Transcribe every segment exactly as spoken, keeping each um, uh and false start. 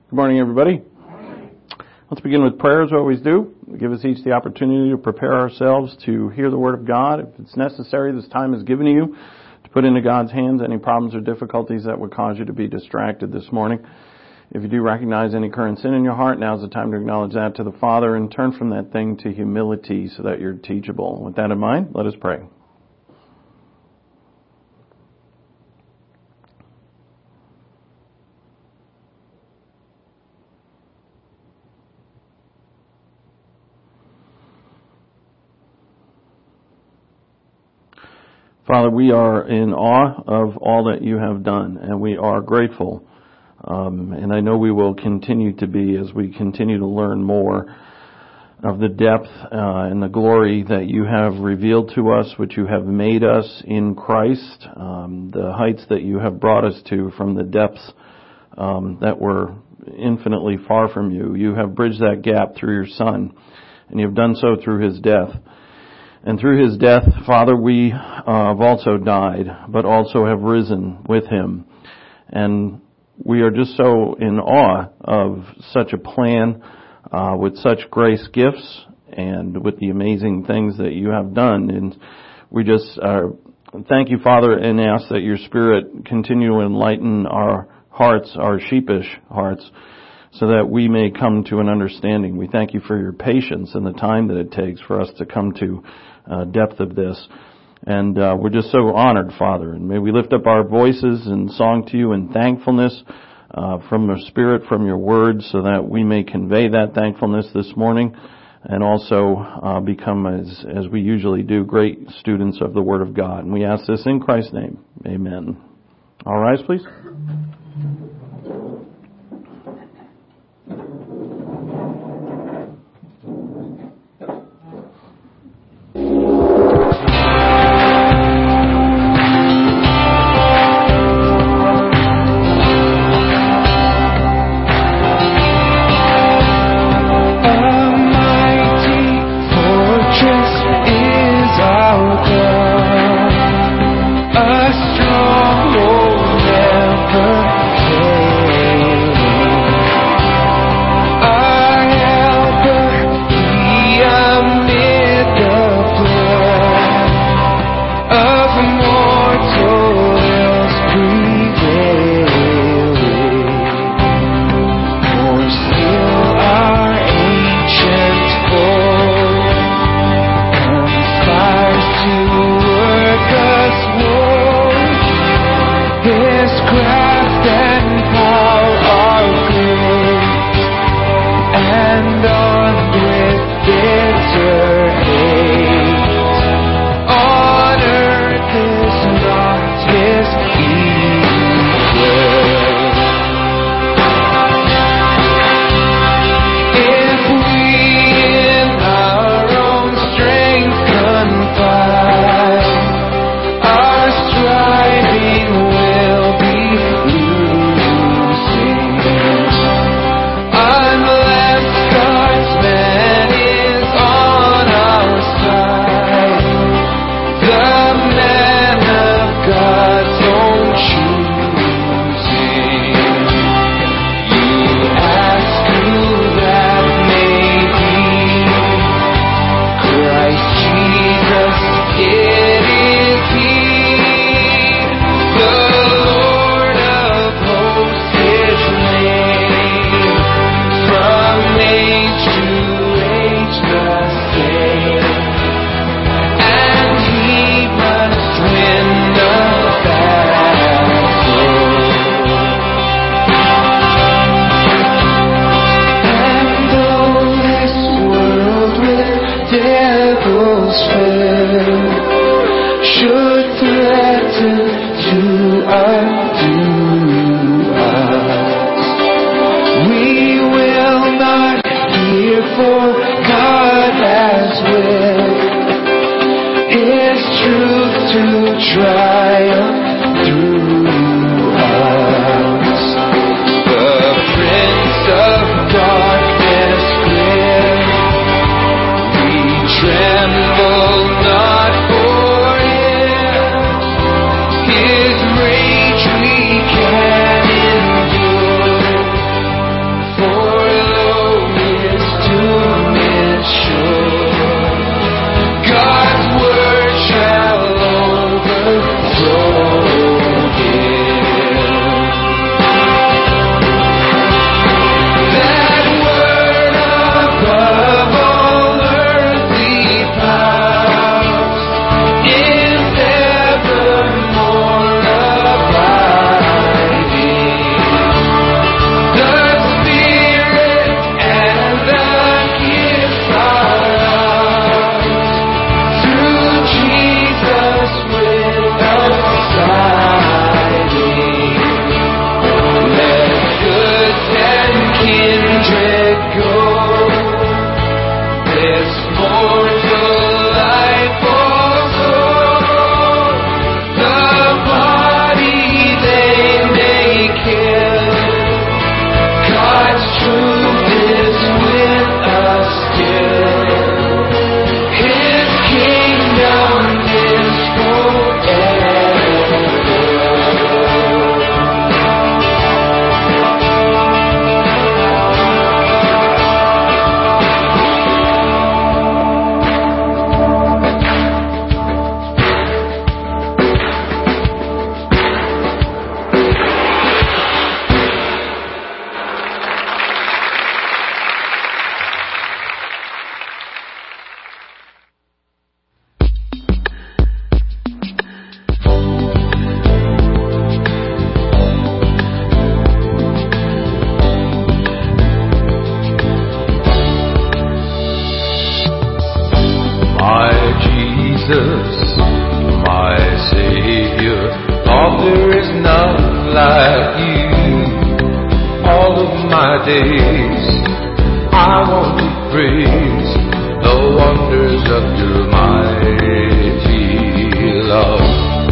Good morning, everybody. Let's begin with prayer, as we always do. Give us each the opportunity to prepare ourselves to hear the Word of God. If it's necessary, this time is given to you to put into God's hands any problems or difficulties that would cause you to be distracted this morning. If you do recognize any current sin in your heart, now's the time to acknowledge that to the Father and turn from that thing to humility so that you're teachable. With that in mind, let us pray. Father, we are in awe of all that you have done, and we are grateful. Um, and I know we will continue to be as we continue to learn more of the depth uh, and the glory that you have revealed to us, which you have made us in Christ, um, the heights that you have brought us to from the depths um, that were infinitely far from you. You have bridged that gap through your Son, and you have done so through his death. And through his death, Father, we uh, have also died, but also have risen with him. And we are just so in awe of such a plan, uh, with such grace gifts, and with the amazing things that you have done. And we just uh, thank you, Father, and ask that your Spirit continue to enlighten our hearts, our sheepish hearts, so that we may come to an understanding. We thank you for your patience and the time that it takes for us to come to uh, depth of this. And uh, we're just so honored, Father. And may we lift up our voices in song to you in thankfulness uh, from your Spirit, from your words, so that we may convey that thankfulness this morning and also uh, become, as, as we usually do, great students of the Word of God. And we ask this in Christ's name. Amen. All rise, please. like you. All of my days I want to praise the wonders of your mighty love.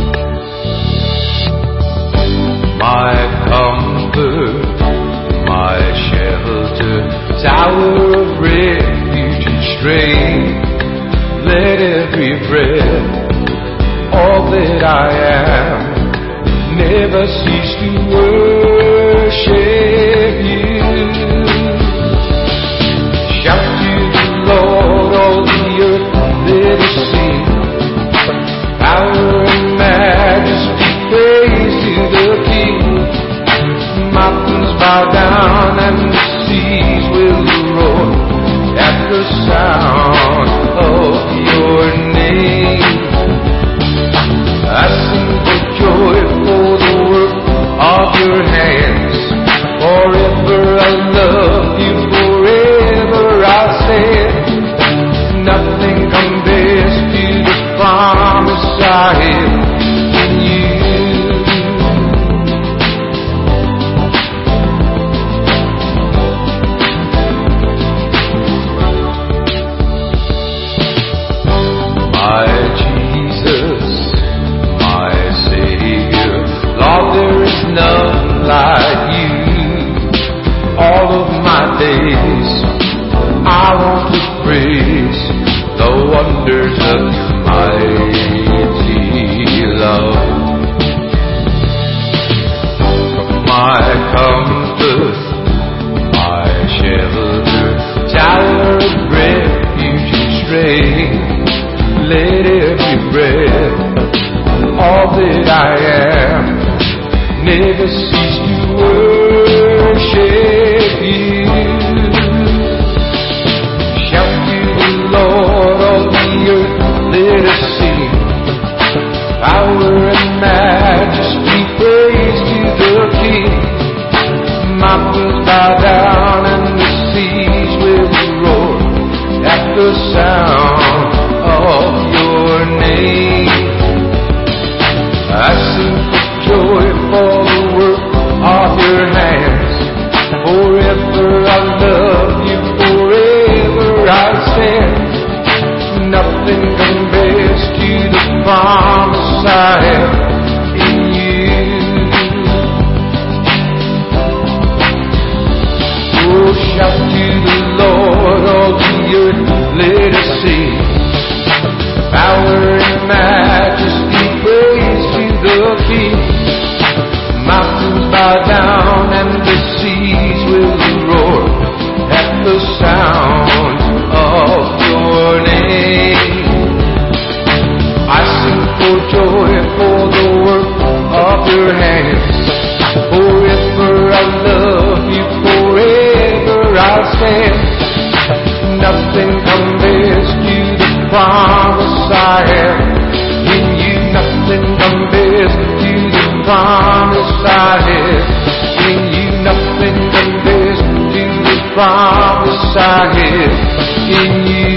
My comfort, my shelter, tower of refuge and strength. Let every breath, all that I am, never cease to worship you. Shout to the Lord, all the earth, let us sing. Power and majesty, praise to the King. Mountains bow down and the seas will roar at the sound of your name. I sing for joy for the work of your hands. Forever I love you, forever I'll stand. Nothing compares to the promise I have in you. My Jesus, my Savior, Lord, there is none like you. All of my days I want to praise the wonders of your mighty love. My comfort, my shelter, tower of refuge and strength. Let every breath, all that I am, never cease to worship you. Shout to the Lord, all the earth, let us sing. Power and majesty, praise to the King. Mountains bow down and the seas will roar at the sound of your name. I sing for joy for the work of your hands. Forever I love you, forever I stand. Nothing compares to the promise I have in you. Oh, shout to the Lord, all the earth, let us sing. Power and majesty, praise to the King. Mountains bow down and the seas will roar at the sound of your name. I sing for joy for the work of your hands. Forever I love you, forever I'll stand. Nothing compares to the promise I have in you. Nothing compares to the promise I have in you. Nothing compares to the promise I have in you.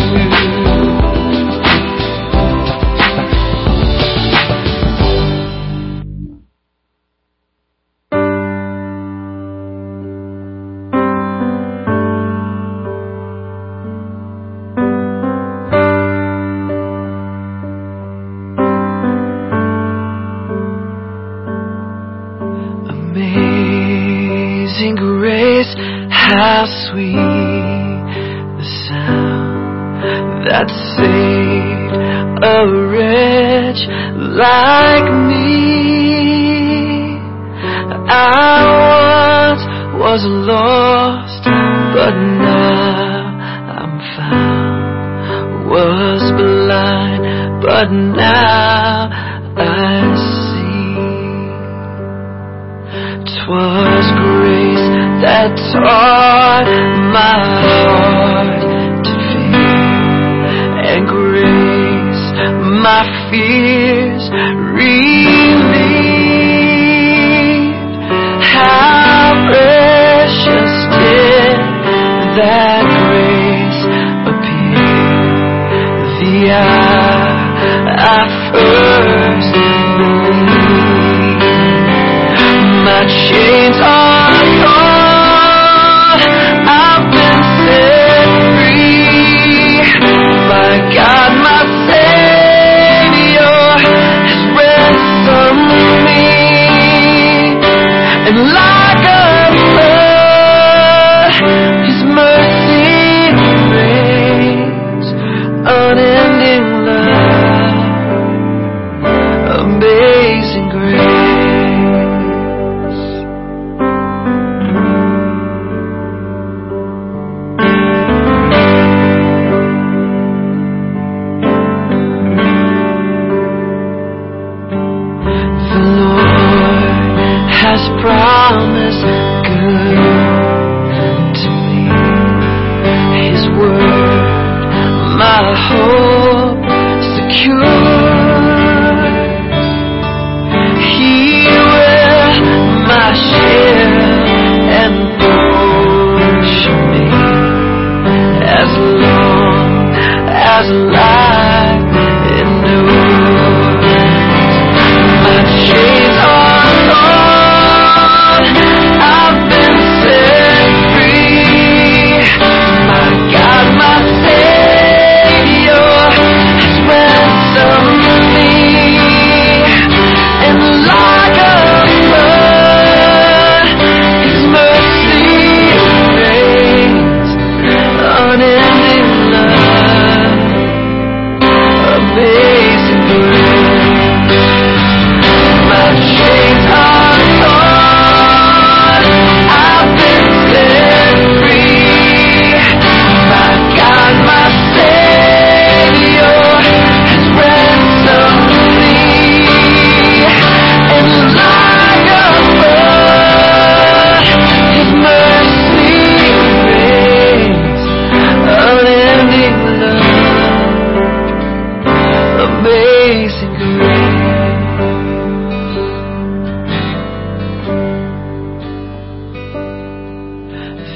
Amazing grace, how sweet the sound that saved a wretch like me. I once was lost, but now I'm found. Was blind, but now I see. 'Twas grace that taught my heart to fear, and grace my fears relieved. How precious did that grace appear the hour I first believed.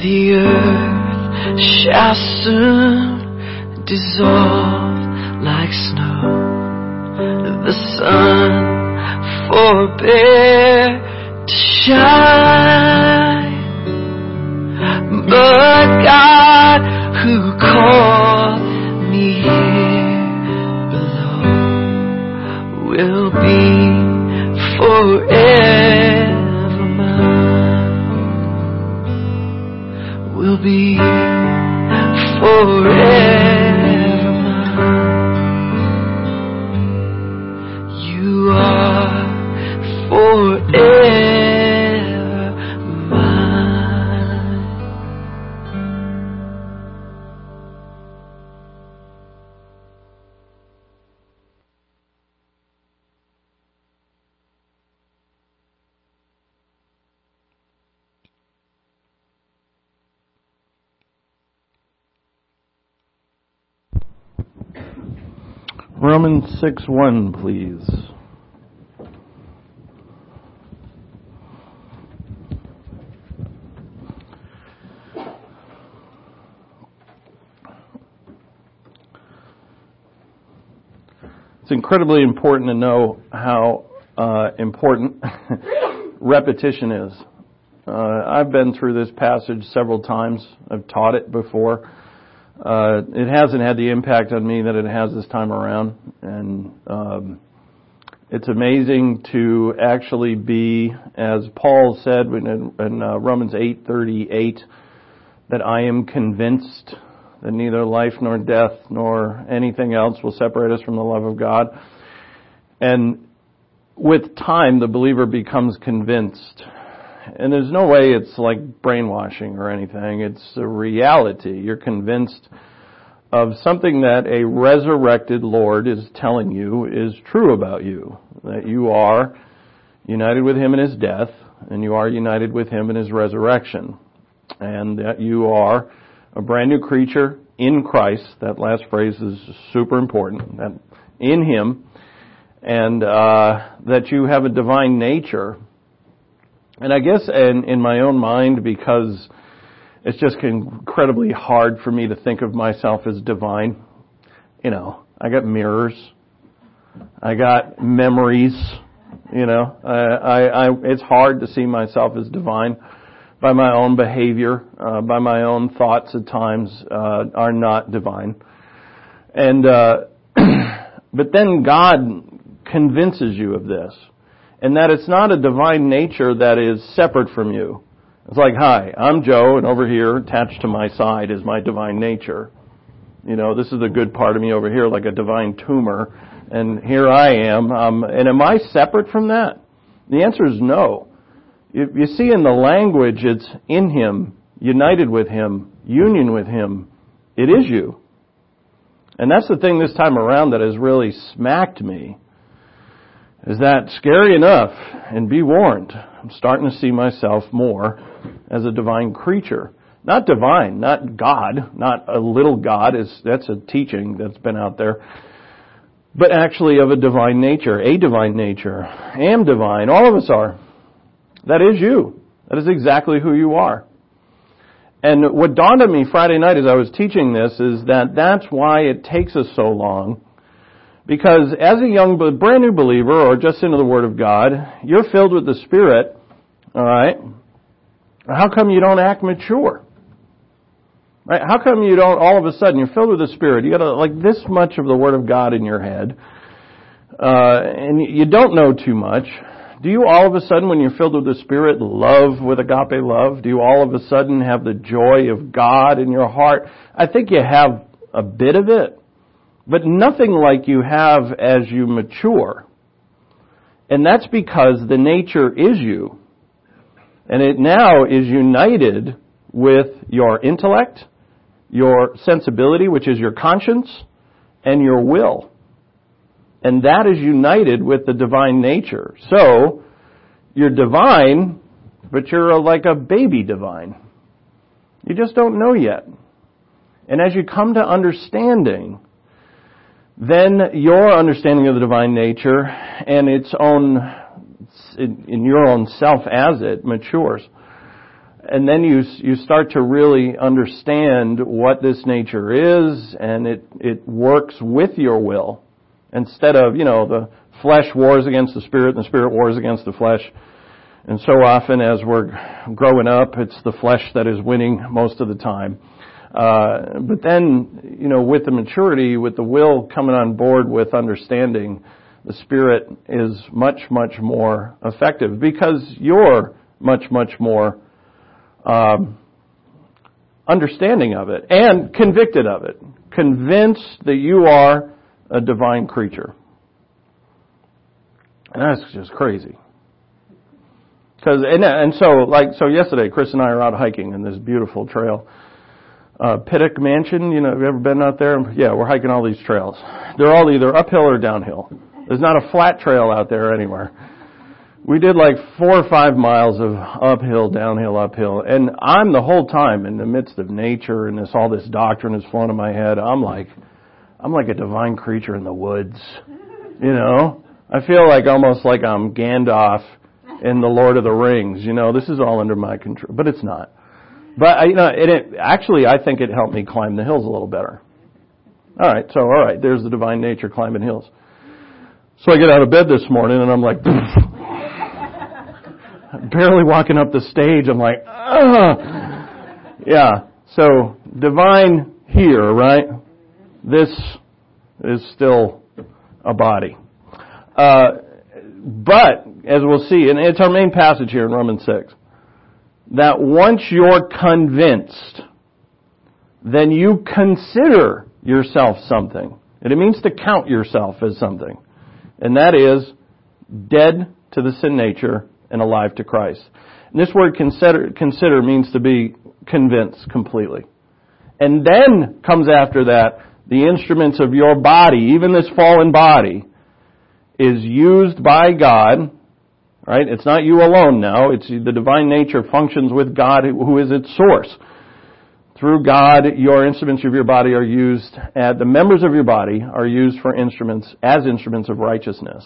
The earth shall soon dissolve like snow. The sun forbear to shine. But God, who called me here below, will be forever mine. Will be forever mine. You are forever. Romans six one, please. It's incredibly important to know how uh, important repetition is. Uh, I've been through this passage several times. I've taught it before. Uh, it hasn't had the impact on me that it has this time around, and um, it's amazing to actually be, as Paul said in, in uh, Romans eight thirty-eight, that I am convinced that neither life nor death nor anything else will separate us from the love of God. And with time, the believer becomes convinced. And there's no way it's like brainwashing or anything. It's a reality. You're convinced of something that a resurrected Lord is telling you is true about you. That you are united with Him in His death, and you are united with Him in His resurrection. And that you are a brand new creature in Christ. That last phrase is super important. That in Him. And uh, that you have a divine nature. And I guess in, in my own mind, because it's just incredibly hard for me to think of myself as divine. You know, I got mirrors. I got memories. You know, I, I, I it's hard to see myself as divine. By my own behavior, uh, by my own thoughts at times, uh, are not divine. And, uh, but then God convinces you of this. And that it's not a divine nature that is separate from you. It's like, hi, I'm Joe, and over here, attached to my side, is my divine nature. You know, this is the good part of me over here, like a divine tumor. And here I am. Um, and am I separate from that? The answer is no. You, you see in the language, it's in Him, united with Him, union with Him. It is you. And that's the thing this time around that has really smacked me. Is that scary enough? And be warned, I'm starting to see myself more as a divine creature. Not divine, not God, not a little God. Is that's a teaching that's been out there. But actually of a divine nature, a divine nature. Am divine. All of us are. That is you. That is exactly who you are. And what dawned on me Friday night as I was teaching this is that that's why it takes us so long. Because as a young, brand new believer, or just into the Word of God, you're filled with the Spirit, alright? How come you don't act mature? Right? How come you don't, all of a sudden, you're filled with the Spirit, you got like this much of the Word of God in your head, uh, and you don't know too much. Do you all of a sudden, when you're filled with the Spirit, love with agape love? Do you all of a sudden have the joy of God in your heart? I think you have a bit of it. But nothing like you have as you mature. And that's because the nature is you. And it now is united with your intellect, your sensibility, which is your conscience, and your will. And that is united with the divine nature. So, you're divine, but you're a, like a baby divine. You just don't know yet. And as you come to understanding, then your understanding of the divine nature and its own, in your own self as it matures. and then you you start to really understand what this nature is, and it, it works with your will. Instead of, you know, the flesh wars against the spirit and the spirit wars against the flesh. And so often as we're growing up, it's the flesh that is winning most of the time. Uh, but then, you know, with the maturity, with the will coming on board with understanding, the spirit is much, much more effective because you're much, much more um, understanding of it and convicted of it, convinced that you are a divine creature. And that's just crazy. Cause, and, and so, like, so yesterday, Chris and I are out hiking in this beautiful trail. Uh, Pittock Mansion, you know, have you ever been out there? Yeah, we're hiking all these trails. They're all either uphill or downhill. There's not a flat trail out there anywhere. We did like four or five miles of uphill, downhill, uphill. And I'm the whole time in the midst of nature and this, all this doctrine is flowing in my head. I'm like, I'm like a divine creature in the woods. You know? I feel like almost like I'm Gandalf in the Lord of the Rings. You know, this is all under my control. But it's not. But, you know, it, it, actually, I think it helped me climb the hills a little better. All right, so, all right, there's the divine nature climbing hills. So I get out of bed this morning, and I'm like, barely walking up the stage. I'm like, ah. Yeah, so divine here, right? This is still a body. Uh, but, as we'll see, and it's our main passage here in Romans six, that once you're convinced, then you consider yourself something. And it means to count yourself as something. And that is dead to the sin nature and alive to Christ. And this word consider, consider means to be convinced completely. And then comes after that, the instruments of your body, even this fallen body, is used by God. Right? It's not you alone now. It's the divine nature functions with God, who is its source. Through God, your instruments of your body are used, uh, the members of your body are used for instruments, as instruments of righteousness.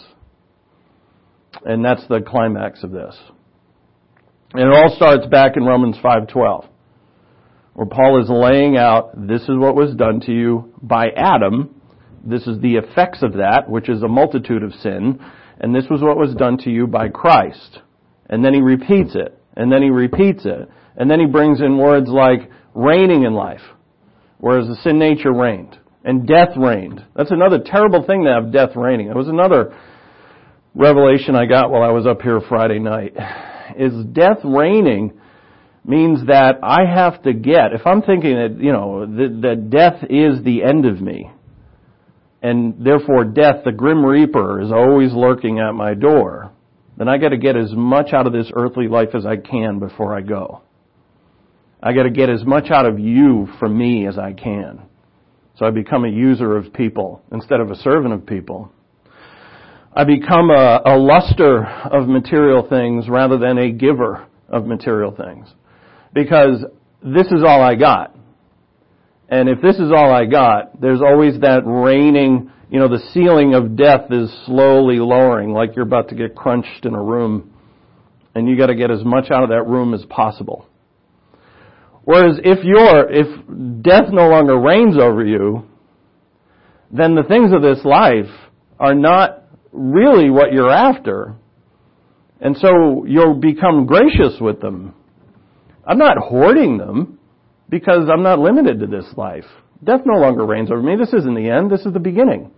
And that's the climax of this. And it all starts back in Romans five twelve, where Paul is laying out, this is what was done to you by Adam. This is the effects of that, which is a multitude of sin. And this was what was done to you by Christ. And then he repeats it. And then he repeats it. And then he brings in words like reigning in life. Whereas the sin nature reigned. And death reigned. That's another terrible thing to have death reigning. It was another revelation I got while I was up here Friday night. Is death reigning means that I have to get, if I'm thinking that, you know, that, that death is the end of me, and therefore death, the grim reaper, is always lurking at my door, then I got to get as much out of this earthly life as I can before I go. I got to get as much out of you from me as I can. So I become a user of people instead of a servant of people. I become a, a luster of material things rather than a giver of material things. Because this is all I got. And if this is all I got, there's always that reigning, you know, the ceiling of death is slowly lowering, like you're about to get crunched in a room. And you got to get as much out of that room as possible. Whereas if you're, if death no longer reigns over you, then the things of this life are not really what you're after. And so you'll become gracious with them. I'm not hoarding them, because I'm not limited to this life. Death no longer reigns over me. This isn't the end. This is the beginning.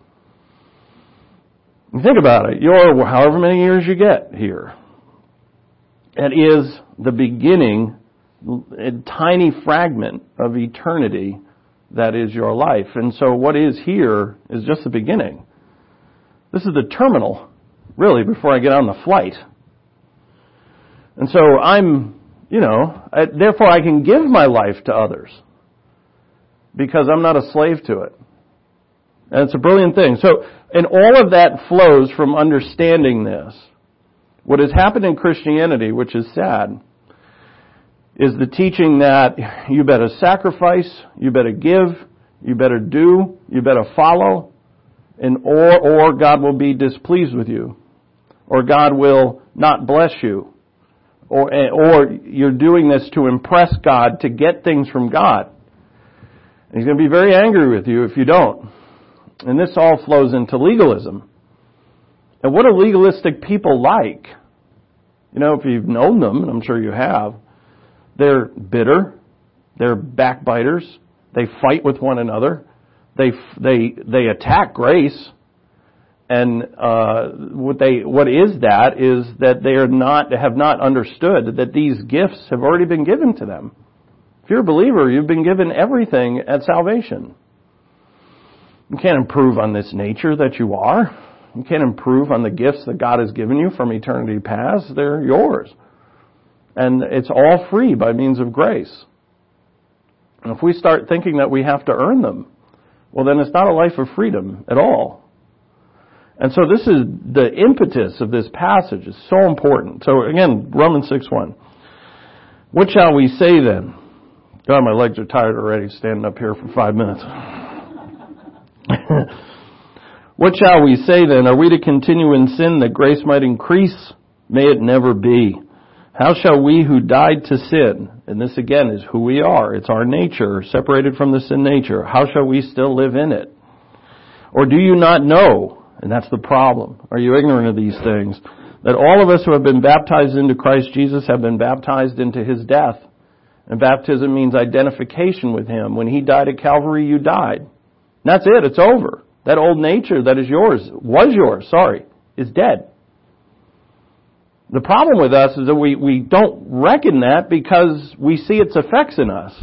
Think about it. You're however many years you get here. It is the beginning, a tiny fragment of eternity that is your life. And so what is here is just the beginning. This is the terminal, really, before I get on the flight. And so I'm, you know, I, therefore I can give my life to others because I'm not a slave to it. And it's a brilliant thing. So, and all of that flows from understanding this. What has happened in Christianity, which is sad, is the teaching that you better sacrifice, you better give, you better do, you better follow, and or or God will be displeased with you, or God will not bless you. Or, or you're doing this to impress God, to get things from God. And He's going to be very angry with you if you don't. And this all flows into legalism. And what are legalistic people like? You know, if you've known them, and I'm sure you have, they're bitter, they're backbiters, they fight with one another, they they they attack grace. And uh, what they what is that is that they are not have not understood that these gifts have already been given to them. If you're a believer, you've been given everything at salvation. You can't improve on this nature that you are. You can't improve on the gifts that God has given you from eternity past. They're yours. And it's all free by means of grace. And if we start thinking that we have to earn them, well, then it's not a life of freedom at all. And so this is the impetus of this passage. It's so important. So again, Romans six one. What shall we say then? God, my legs are tired already standing up here for five minutes. What shall we say then? Are we to continue in sin that grace might increase? May it never be. How shall we who died to sin, and this again is who we are, it's our nature, separated from the sin nature, how shall we still live in it? Or do you not know? And that's the problem. Are you ignorant of these things? That all of us who have been baptized into Christ Jesus have been baptized into His death. And baptism means identification with Him. When He died at Calvary, you died. And that's it. It's over. That old nature that is yours, was yours, sorry, is dead. The problem with us is that we, we don't reckon that because we see its effects in us.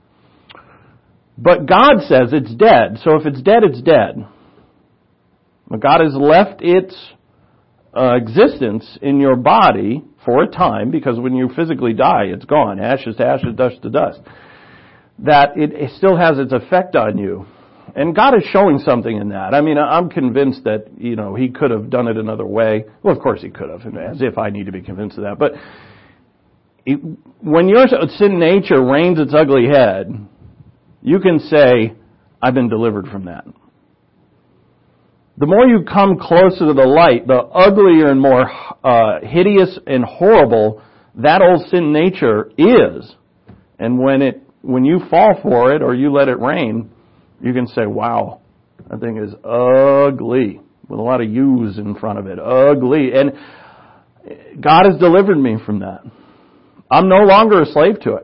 But God says it's dead. So if it's dead, it's dead. But God has left its uh, existence in your body for a time, because when you physically die, it's gone. Ashes to ashes, dust to dust. That it, it still has its effect on you. And God is showing something in that. I mean, I'm convinced that, you know, He could have done it another way. Well, of course He could have, as if I need to be convinced of that. But it, when your sin nature reigns its ugly head, you can say, I've been delivered from that. The more you come closer to the light, the uglier and more uh, hideous and horrible that old sin nature is. And when it, when you fall for it or you let it reign, you can say, wow, that thing is ugly, with a lot of U's in front of it. Ugly. And God has delivered me from that. I'm no longer a slave to it.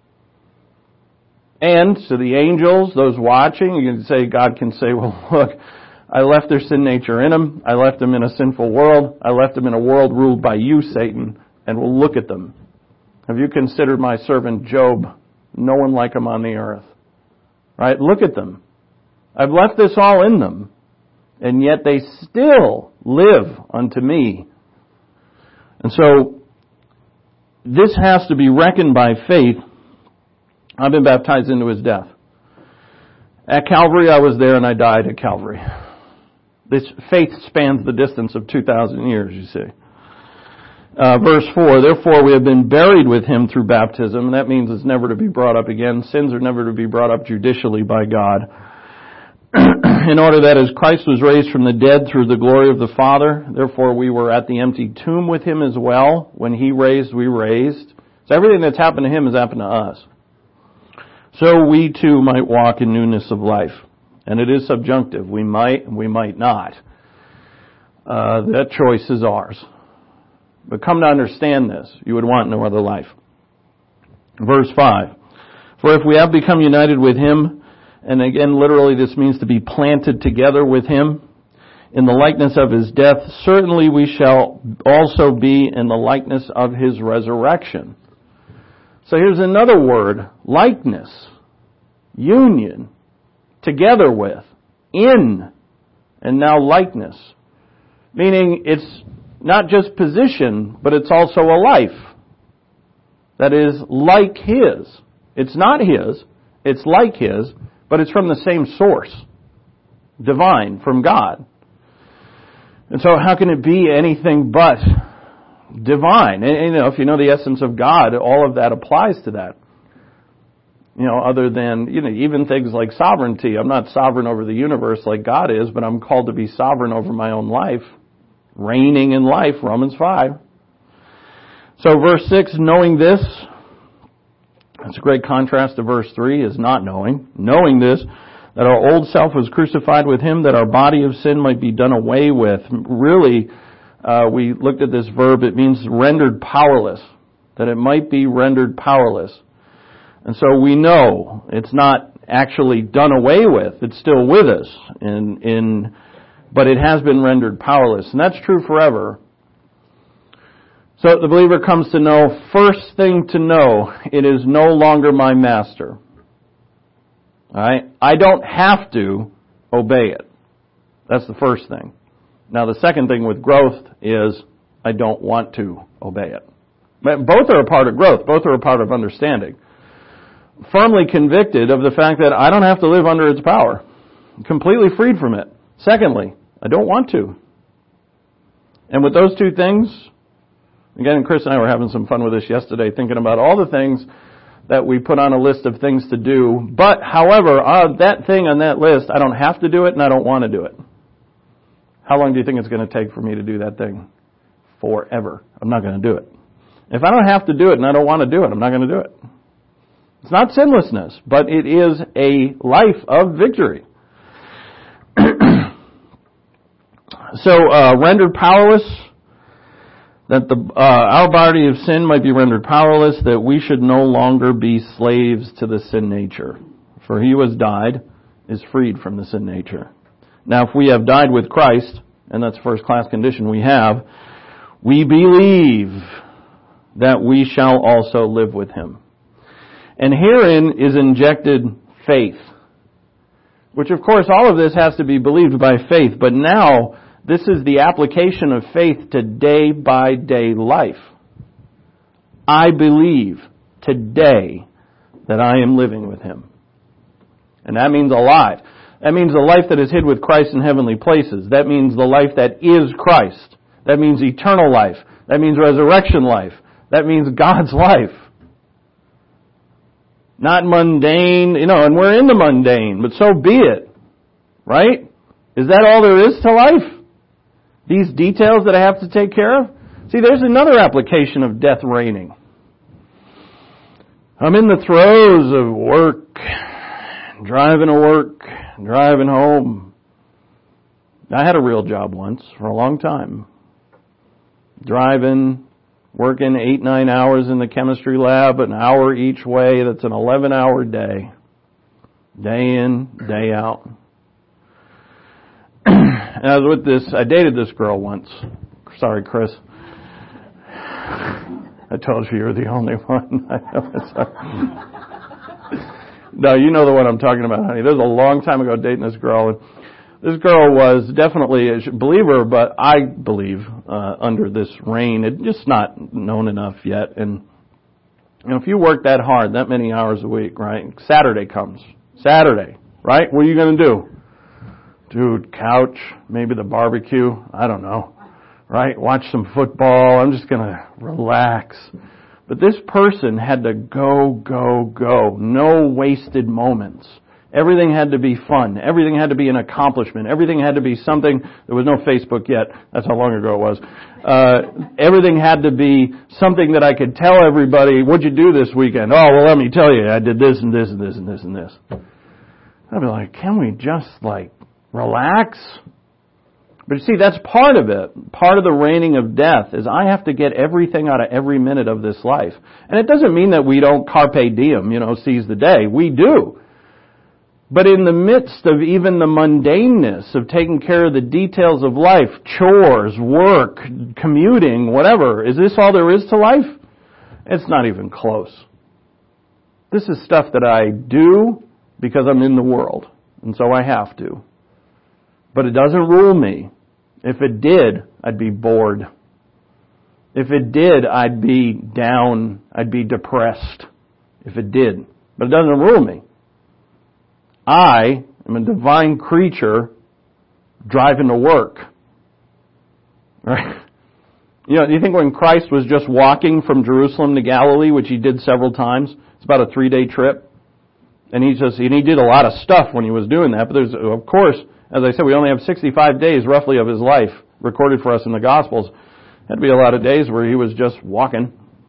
And to the angels, those watching, you can say, God can say, well, look, I left their sin nature in them. I left them in a sinful world. I left them in a world ruled by you, Satan. And we'll look at them. Have you considered my servant Job? No one like him on the earth. Right? Look at them. I've left this all in them. And yet they still live unto me. And so, this has to be reckoned by faith. I've been baptized into His death. At Calvary, I was there and I died at Calvary. This faith spans the distance of two thousand years, you see. Uh, verse four, therefore we have been buried with Him through baptism. And that means it's never to be brought up again. Sins are never to be brought up judicially by God. In order that as Christ was raised from the dead through the glory of the Father, therefore we were at the empty tomb with Him as well. When He raised, we raised. So everything that's happened to Him has happened to us. So we too might walk in newness of life. And it is subjunctive. We might and we might not. Uh, that choice is ours. But come to understand this, you would want no other life. Verse five. For if we have become united with Him, and again literally this means to be planted together with Him, in the likeness of His death, certainly we shall also be in the likeness of His resurrection. So here's another word, likeness, union, together with, in, and now likeness. Meaning it's not just position, but it's also a life that is like His. It's not His, it's like His, but it's from the same source, divine, from God. And so how can it be anything but divine? And, you know, if you know the essence of God, all of that applies to that. You know, other than, you know, even things like sovereignty. I'm not sovereign over the universe like God is, but I'm called to be sovereign over my own life. Reigning in life, Romans five. So verse six, knowing this, that's a great contrast to verse three, is not knowing. Knowing this, that our old self was crucified with Him, that our body of sin might be done away with. Really, uh, we looked at this verb, it means rendered powerless. That it might be rendered powerless. And so we know it's not actually done away with. It's still with us. In, in, but it has been rendered powerless. And that's true forever. So the believer comes to know, first thing to know, it is no longer my master. Alright? I don't have to obey it. That's the first thing. Now the second thing with growth is, I don't want to obey it. But both are a part of growth. Both are a part of understanding. Firmly convicted of the fact that I don't have to live under its power. I'm completely freed from it. Secondly, I don't want to. And with those two things, again, Chris and I were having some fun with this yesterday, thinking about all the things that we put on a list of things to do. But, however, uh, that thing on that list, I don't have to do it and I don't want to do it. How long do you think it's going to take for me to do that thing? Forever. I'm not going to do it. If I don't have to do it and I don't want to do it, I'm not going to do it. It's not sinlessness, but it is a life of victory. So, uh, rendered powerless, that the uh, our body of sin might be rendered powerless, that we should no longer be slaves to the sin nature. For he who has died is freed from the sin nature. Now, if we have died with Christ, and that's first class condition we have, we believe that we shall also live with Him. And herein is injected faith, which of course all of this has to be believed by faith, but now this is the application of faith to day by day life. I believe today that I am living with Him. And that means alive. That means a life that is hid with Christ in heavenly places. That means the life that is Christ. That means eternal life. That means resurrection life. That means God's life. Not mundane, you know, and we're in the mundane, but so be it. Right? Is that all there is to life? These details that I have to take care of? See, there's another application of death reigning. I'm in the throes of work, driving to work, driving home. I had a real job once for a long time. Driving, working eight, nine hours in the chemistry lab, an hour each way. That's an eleven-hour day. Day in, day out. And I was with this, I dated this girl once. Sorry, Chris. I told you you were the only one. I know it's sorry. No, you know the one I'm talking about, honey. This was a long time ago dating this girl. And this girl was definitely a believer, but I believe uh, under this reign, it just not known enough yet. And you know, if you work that hard, that many hours a week, right? Saturday comes. Saturday, right? What are you going to do? Dude, couch, maybe the barbecue, I don't know, right? Watch some football, I'm just going to relax. But this person had to go, go, go. No wasted moments. Everything had to be fun. Everything had to be an accomplishment. Everything had to be something. There was no Facebook yet. That's how long ago it was. Uh, everything had to be something that I could tell everybody, what'd you do this weekend? Oh, well, let me tell you, I did this and this and this and this and this. I'd be like, can we just like relax? But you see, that's part of it. Part of the reigning of death is I have to get everything out of every minute of this life. And it doesn't mean that we don't carpe diem, you know, seize the day. We do. But in the midst of even the mundaneness of taking care of the details of life, chores, work, commuting, whatever, is this all there is to life? It's not even close. This is stuff that I do because I'm in the world, and so I have to. But it doesn't rule me. If it did, I'd be bored. If it did, I'd be down. I'd be depressed. If it did. But it doesn't rule me. I am a divine creature driving to work. Right? You know, do you think when Christ was just walking from Jerusalem to Galilee, which He did several times, it's about a three-day trip, and he just and he did a lot of stuff when He was doing that, but there's, of course, as I said, we only have sixty-five days roughly of His life recorded for us in the Gospels. Had to be a lot of days where He was just walking,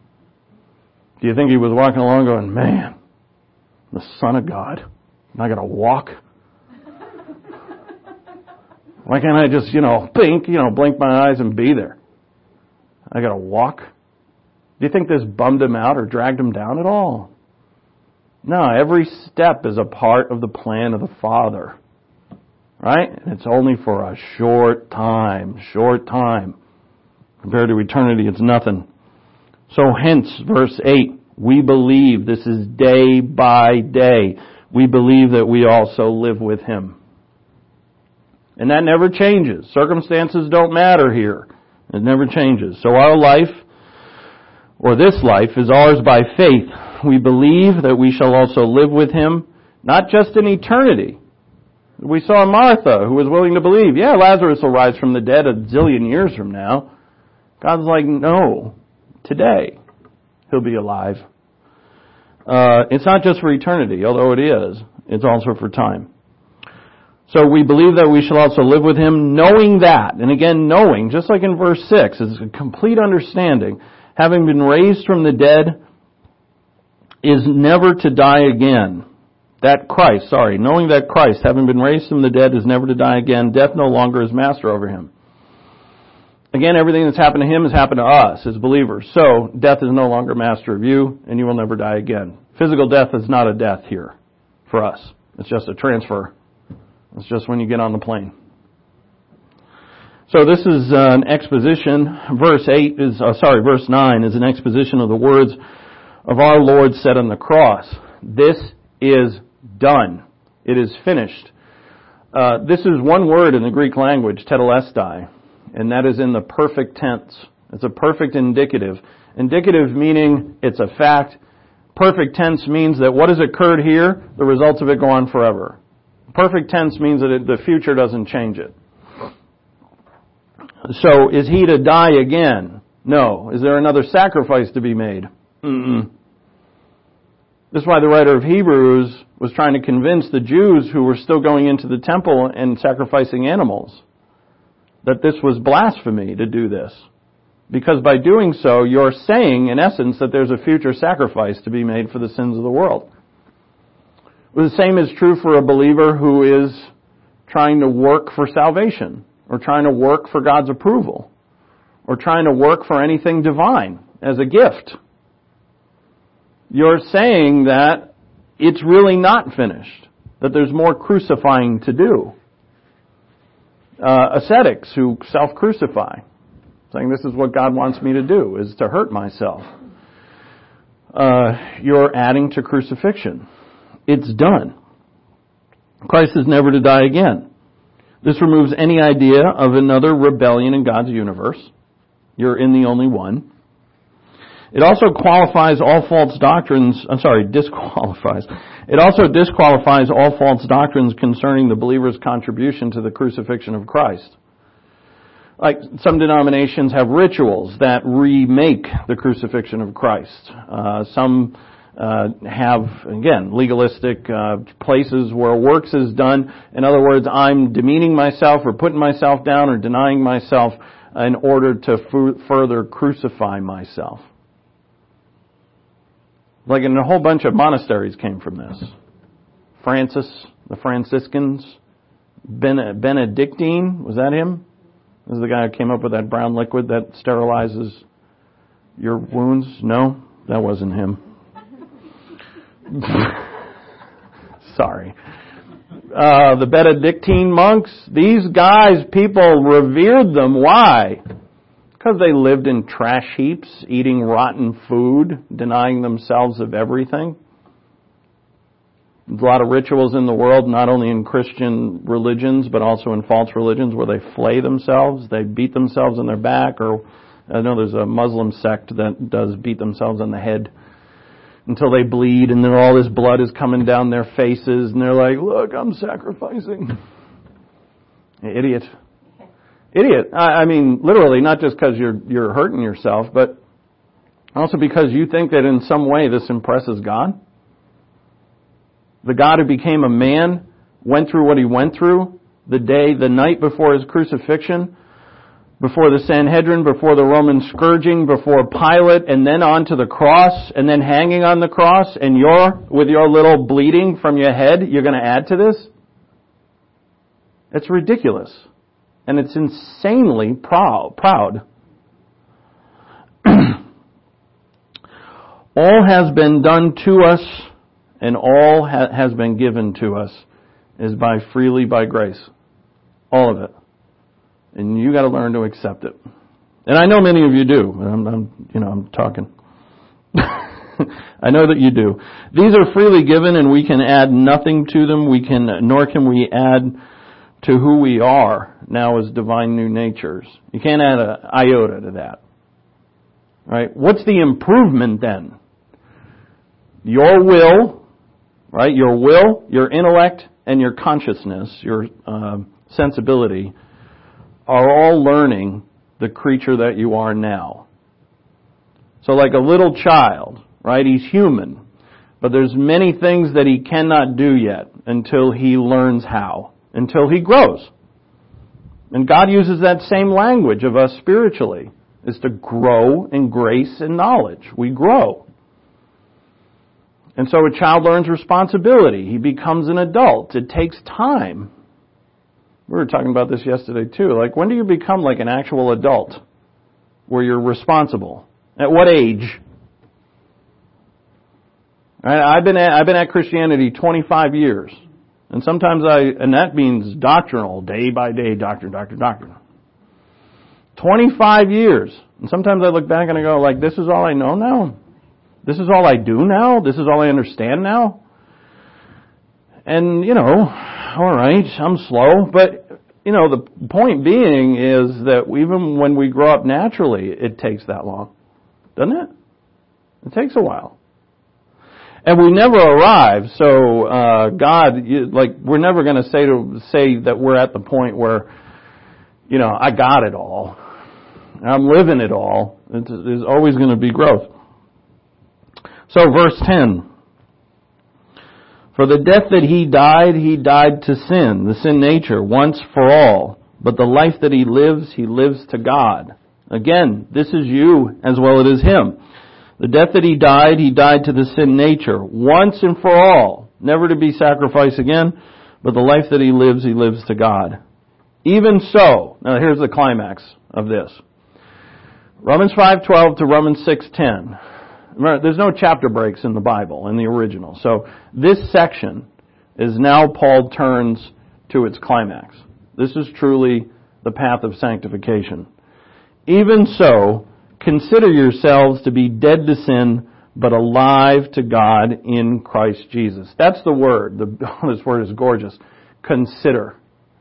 Do you think he was walking along going, man, the Son of God, am I going to walk? Why can't I just, you know, blink, you know, blink my eyes and be there? I got to walk? Do you think this bummed him out or dragged him down at all? No, every step is a part of the plan of the Father. Right? And it's only for a short time, short time. Compared to eternity, it's nothing. So hence, verse eight, we believe this is day by day. We believe that we also live with Him. And that never changes. Circumstances don't matter here. It never changes. So our life, or this life, is ours by faith. We believe that we shall also live with Him, not just in eternity. We saw Martha, who was willing to believe, yeah, Lazarus will rise from the dead a zillion years from now. God's like, no, today he'll be alive. Uh, it's not just for eternity, although it is. It's also for time. So we believe that we shall also live with Him, knowing that, and again, knowing, just like in verse six, is a complete understanding. Having been raised from the dead is never to die again. That Christ, sorry, knowing that Christ, having been raised from the dead, is never to die again. Death no longer is master over Him. Again, everything that's happened to Him has happened to us as believers. So, death is no longer master of you, and you will never die again. Physical death is not a death here for us. It's just a transfer. It's just when you get on the plane. So this is uh, an exposition. Verse eight is, uh, sorry, verse nine is an exposition of the words of our Lord said on the cross. This is done. It is finished. Uh, this is one word in the Greek language, tetelestai, and that is in the perfect tense. It's a perfect indicative. Indicative meaning it's a fact. Perfect tense means that what has occurred here, the results of it go on forever. Perfect tense means that it, the future doesn't change it. So, is He to die again? No. Is there another sacrifice to be made? Mm-mm. This is why the writer of Hebrews was trying to convince the Jews who were still going into the temple and sacrificing animals that this was blasphemy to do this. Because by doing so, you're saying, in essence, that there's a future sacrifice to be made for the sins of the world. Well, the same is true for a believer who is trying to work for salvation, or trying to work for God's approval, or trying to work for anything divine as a gift. You're saying that it's really not finished, that there's more crucifying to do. Uh, ascetics who self-crucify, saying this is what God wants me to do, is to hurt myself. Uh, you're adding to crucifixion. It's done. Christ is never to die again. This removes any idea of another rebellion in God's universe. You're in the only one. It also qualifies all false doctrines, I'm sorry, disqualifies. It also disqualifies all false doctrines concerning the believer's contribution to the crucifixion of Christ. Like some denominations have rituals that remake the crucifixion of Christ. Uh, some uh, have, again, legalistic uh, places where works is done. In other words, I'm demeaning myself or putting myself down or denying myself in order to f- further crucify myself. Like, and a whole bunch of monasteries came from this. Francis, the Franciscans, ben- Benedictine, was that him? This is the guy who came up with that brown liquid that sterilizes your wounds? No, that wasn't him. Sorry. Uh, the Benedictine monks, these guys, people revered them. Why? Because they lived in trash heaps, eating rotten food, denying themselves of everything. There's a lot of rituals in the world, not only in Christian religions, but also in false religions, where they flay themselves, they beat themselves on their back, or I know there's a Muslim sect that does beat themselves on the head until they bleed, and then all this blood is coming down their faces, and they're like, look, I'm sacrificing. Idiot. Idiot. I mean, literally, not just because you're you're hurting yourself, but also because you think that in some way this impresses God. The God who became a man, went through what He went through the day, the night before His crucifixion, before the Sanhedrin, before the Roman scourging, before Pilate, and then onto the cross, and then hanging on the cross, and you're, with your little bleeding from your head, you're going to add to this? It's ridiculous. And it's insanely proud. proud. All has been done to us, and all ha- has been given to us is by freely by grace. All of it. And you got to learn to accept it. And I know many of you do. I'm, I'm you know, I'm talking. I know that you do. These are freely given, and we can add nothing to them. We can, nor can we add to who we are now as divine new natures. You can't add an iota to that. Right? What's the improvement then? Your will, right? Your will, your intellect, and your consciousness, your uh, sensibility, are all learning the creature that you are now. So like a little child, right? He's human, but there's many things that he cannot do yet until he learns how, until he grows. And God uses that same language of us spiritually, is to grow in grace and knowledge. We grow. And so a child learns responsibility. He becomes an adult. It takes time. We were talking about this yesterday too. Like, when do you become like an actual adult where you're responsible? At what age? Right? I've been at, I've been at Christianity twenty-five years. And sometimes I, and that means doctrinal, day by day, doctrine, doctrine, doctrine. twenty-five years. And sometimes I look back and I go, like, this is all I know now? This is all I do now? This is all I understand now? And, you know, all right, I'm slow. But, you know, the point being is that even when we grow up naturally, it takes that long. Doesn't it? It takes a while. And we never arrive, so uh, God, you, like, we're never going to say to say that we're at the point where, you know, I got it all. I'm living it all. It's, there's always going to be growth. So verse ten. For the death that he died, he died to sin, the sin nature, once for all. But the life that he lives, he lives to God. Again, this is you as well as it is him. The death that he died, he died to the sin nature, once and for all, never to be sacrificed again, but the life that he lives, he lives to God. Even so, now here's the climax of this. Romans five twelve to Romans six ten. Remember, there's no chapter breaks in the Bible, in the original. So this section is now Paul turns to its climax. This is truly the path of sanctification. Even so, consider yourselves to be dead to sin, but alive to God in Christ Jesus. That's the word. The, this word is gorgeous. Consider.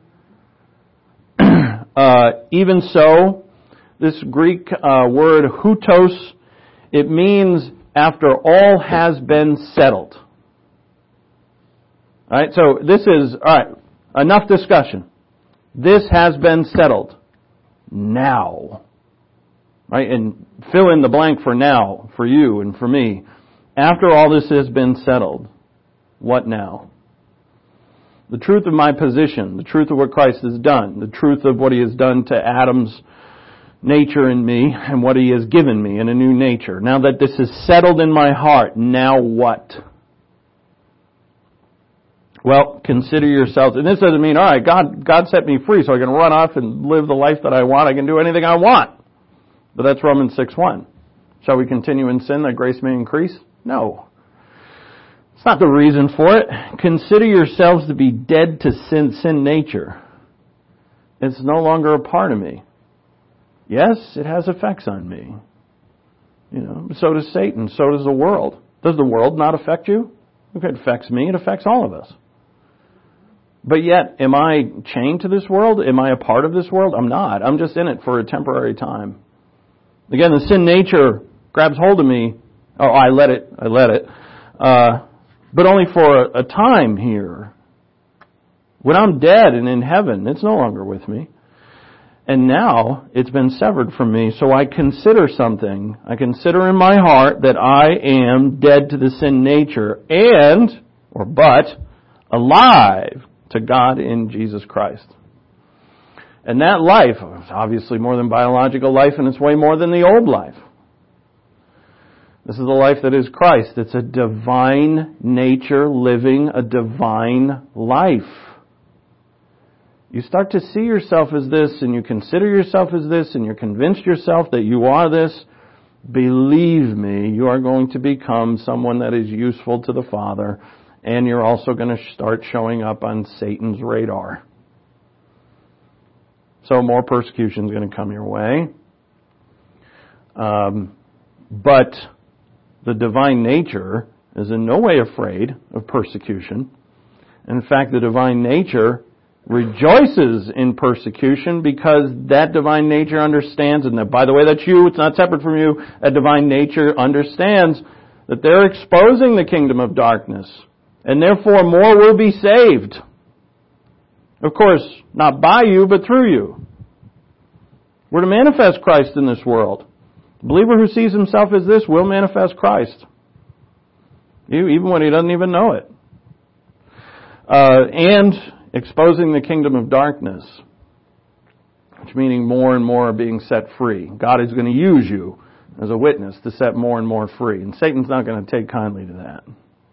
uh, even so, this Greek uh, word hutos, it means after all has been settled. All right, so this is, all right, enough discussion. This has been settled. Now. Right, and fill in the blank for now, for you and for me. After all this has been settled, what now? The truth of my position, the truth of what Christ has done, the truth of what He has done to Adam's nature in me and what He has given me in a new nature. Now that this is settled in my heart, now what? Well, consider yourselves, and this doesn't mean, all right, God, God set me free so I can run off and live the life that I want. I can do anything I want. But that's Romans six one. Shall we continue in sin that grace may increase? No. It's not the reason for it. Consider yourselves to be dead to sin, sin nature. It's no longer a part of me. Yes, it has effects on me. You know, so does Satan, so does the world. Does the world not affect you? If it affects me, it affects all of us. But yet, am I chained to this world? Am I a part of this world? I'm not. I'm just in it for a temporary time. Again, the sin nature grabs hold of me. Oh, I let it. I let it. Uh, but only for a, a time here. When I'm dead and in heaven, it's no longer with me. And now it's been severed from me. So I consider something. I consider in my heart that I am dead to the sin nature and, or but, alive to God in Jesus Christ. And that life is obviously more than biological life, and it's way more than the old life. This is the life that is Christ. It's a divine nature living a divine life. You start to see yourself as this, and you consider yourself as this, and you're convinced yourself that you are this. Believe me, you are going to become someone that is useful to the Father, and you're also going to start showing up on Satan's radar. So more persecution is going to come your way. Um, but the divine nature is in no way afraid of persecution. In fact, the divine nature rejoices in persecution because that divine nature understands, and that, by the way, that's you, it's not separate from you, that divine nature understands that they're exposing the kingdom of darkness, and therefore more will be saved. Of course, not by you, but through you. We're to manifest Christ in this world. The believer who sees himself as this will manifest Christ, even when he doesn't even know it. Uh, and exposing the kingdom of darkness, which meaning more and more are being set free. God is going to use you as a witness to set more and more free, and Satan's not going to take kindly to that.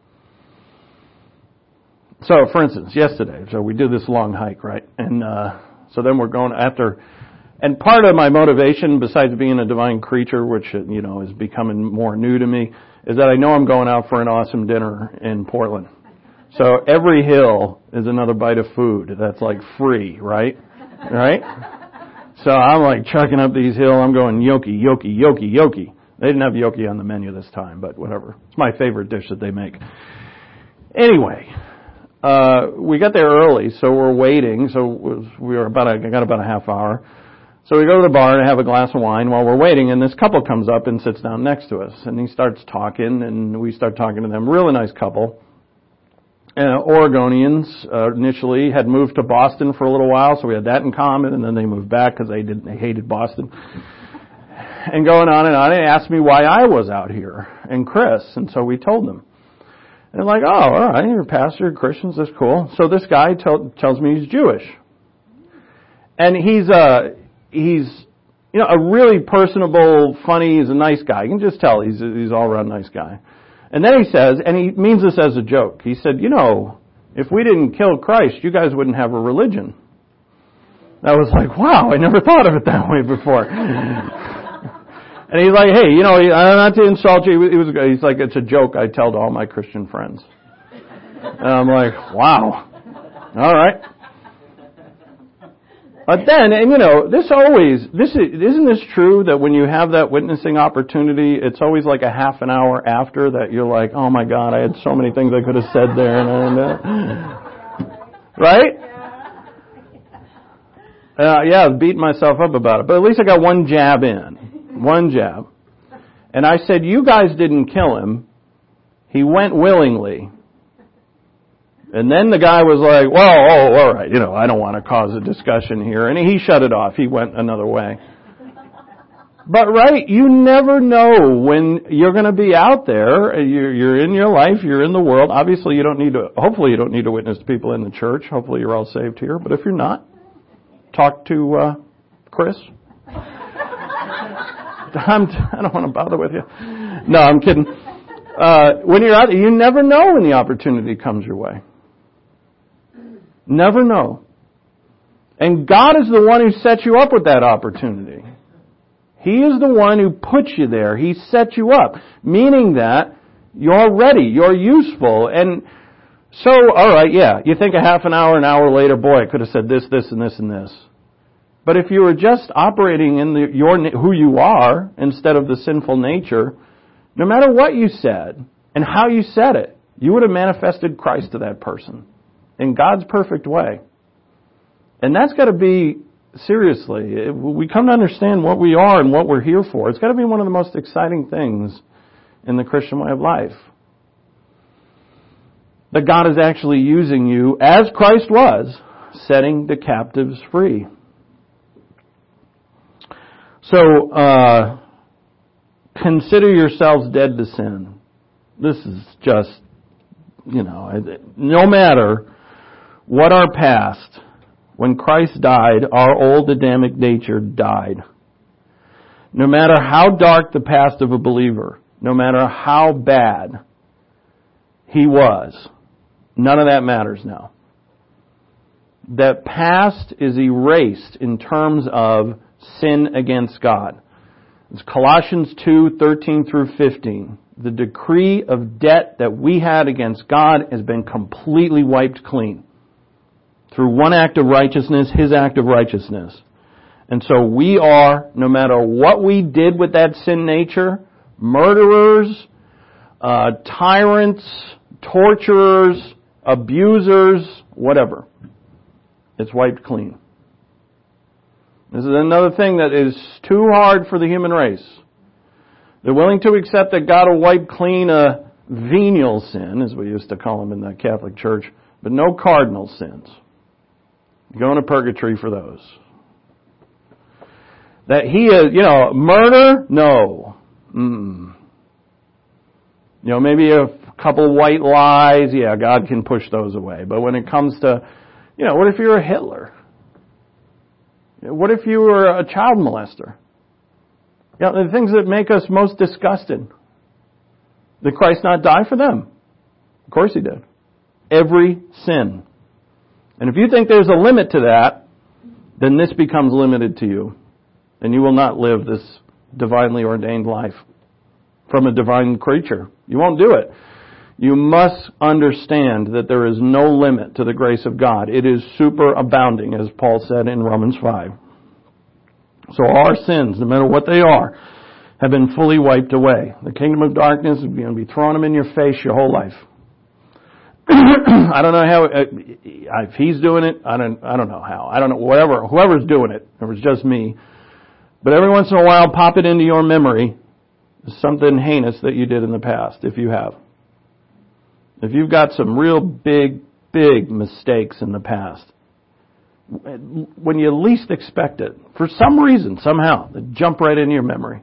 So, for instance, yesterday, so we did this long hike, right? And uh, so then we're going after, and part of my motivation, besides being a divine creature, which, you know, is becoming more new to me, is that I know I'm going out for an awesome dinner in Portland. So every hill is another bite of food that's like free, right? Right? So I'm like chucking up these hills. I'm going yoki, yoki, yoki, yoki. They didn't have yoki on the menu this time, but whatever. It's my favorite dish that they make. Anyway, uh, we got there early, so we're waiting. So we were about a, I got about a half hour. So we go to the bar and have a glass of wine while we're waiting, and this couple comes up and sits down next to us, and he starts talking, and we start talking to them. Really nice couple. Uh, Oregonians uh, initially had moved to Boston for a little while, so we had that in common, and then they moved back because they didn't they hated Boston. And going on and on, they asked me why I was out here, and Chris, and so we told them. And they're like, oh, all right, you're a pastor, Christians, that's cool. So this guy tell, tells me he's Jewish, and he's uh he's you know a really personable, funny, he's a nice guy. You can just tell he's a, he's all around nice guy. And then he says, and he means this as a joke, he said, you know, if we didn't kill Christ, you guys wouldn't have a religion. I was like, wow, I never thought of it that way before. And he's like, hey, you know, not to insult you, he was, he's like, it's a joke I tell to all my Christian friends. And I'm like, wow, all right. But then, and you know, this always, this is, isn't this true that when you have that witnessing opportunity, it's always like a half an hour after that you're like, oh my God, I had so many things I could have said there. And, uh, right? Uh, yeah, I was beating myself up about it. But at least I got one jab in. One jab. And I said, you guys didn't kill him. He went willingly. And then the guy was like, well, oh, all right, you know, I don't want to cause a discussion here. And he shut it off. He went another way. But, right, you never know when you're going to be out there. You're, you're in your life. You're in the world. Obviously, you don't need to, hopefully you don't need to witness to people in the church. Hopefully you're all saved here. But if you're not, talk to uh, Chris. I'm, I don't want to bother with you. No, I'm kidding. Uh, when you're out there, you never know when the opportunity comes your way. Never know. And God is the one who set you up with that opportunity. He is the one who puts you there. He set you up. Meaning that you're ready. You're useful. And so, alright, yeah, you think a half an hour, an hour later, boy, I could have said this, this, and this, and this. But if you were just operating in the, your who you are instead of the sinful nature, no matter what you said and how you said it, you would have manifested Christ to that person in God's perfect way. And that's got to be, seriously, we come to understand what we are and what we're here for. It's got to be one of the most exciting things in the Christian way of life. That God is actually using you, as Christ was, setting the captives free. So, uh, consider yourselves dead to sin. This is just, you know, no matter what our past, When Christ died, our old Adamic nature died. No matter how dark the past of a believer, no matter how bad he was, none of that matters now. That past is erased in terms of sin against God. It's Colossians two, thirteen through fifteen. The decree of debt that we had against God has been completely wiped clean. Through one act of righteousness, His act of righteousness. And so we are, no matter what we did with that sin nature, murderers, uh, tyrants, torturers, abusers, whatever. It's wiped clean. This is another thing that is too hard for the human race. They're willing to accept that God will wipe clean a venial sin, as we used to call them in the Catholic Church, but no cardinal sins. Going to purgatory for those. That he is, you know, murder? No. Mm-mm. You know, maybe a couple white lies, yeah, God can push those away. But when it comes to, you know, what if you're a Hitler? What if you were a child molester? You know, the things that make us most disgusted. Did Christ not die for them? Of course He did. Every sin. And if you think there's a limit to that, then this becomes limited to you. And you will not live this divinely ordained life from a divine creature. You won't do it. You must understand that there is no limit to the grace of God. It is superabounding, as Paul said in Romans five. So our sins, no matter what they are, have been fully wiped away. The kingdom of darkness is going to be throwing them in your face your whole life. I don't know how, if he's doing it, I don't, I don't know how. I don't know, whatever, whoever's doing it, it was just me. But every once in a while, pop it into your memory, something heinous that you did in the past, if you have. If you've got some real big, big mistakes in the past, when you least expect it, for some reason, somehow, they jump right into your memory.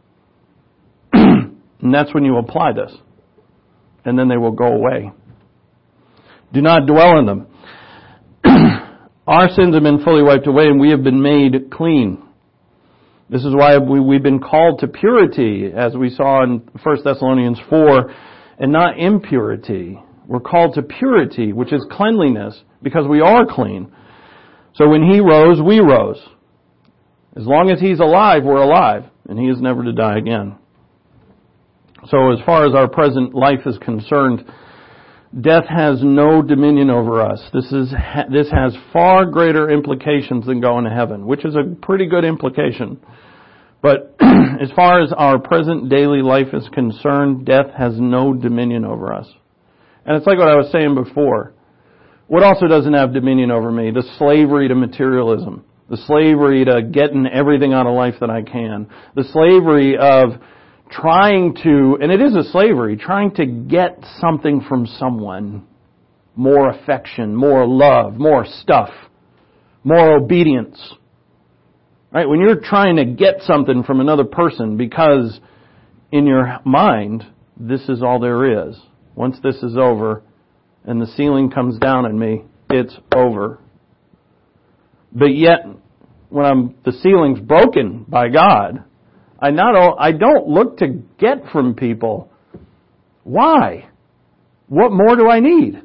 And that's when you apply this. And then they will go away. Do not dwell in them. Our sins have been fully wiped away and we have been made clean. This is why we, we've been called to purity, as we saw in First Thessalonians four, and not impurity. We're called to purity, which is cleanliness, because we are clean. So when He rose, we rose. As long as He's alive, we're alive, and He is never to die again. So as far as our present life is concerned, death has no dominion over us. This is this has far greater implications than going to heaven, which is a pretty good implication. But as far as our present daily life is concerned, death has no dominion over us. And it's like what I was saying before. What also doesn't have dominion over me? The slavery to materialism. The slavery to getting everything out of life that I can. The slavery of trying to, and it is a slavery, trying to get something from someone. More affection, more love, more stuff, more obedience. Right? When you're trying to get something from another person because in your mind, this is all there is. Once this is over and the ceiling comes down on me, it's over. But yet, when I'm, the ceiling's broken by God, I not I don't look to get from people. Why? What more do I need?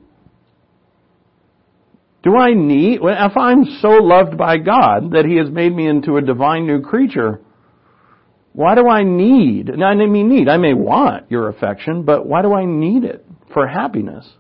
Do I need, if I'm so loved by God that He has made me into a divine new creature, why do I need, and I mean need, I may want your affection, but why do I need it for happiness?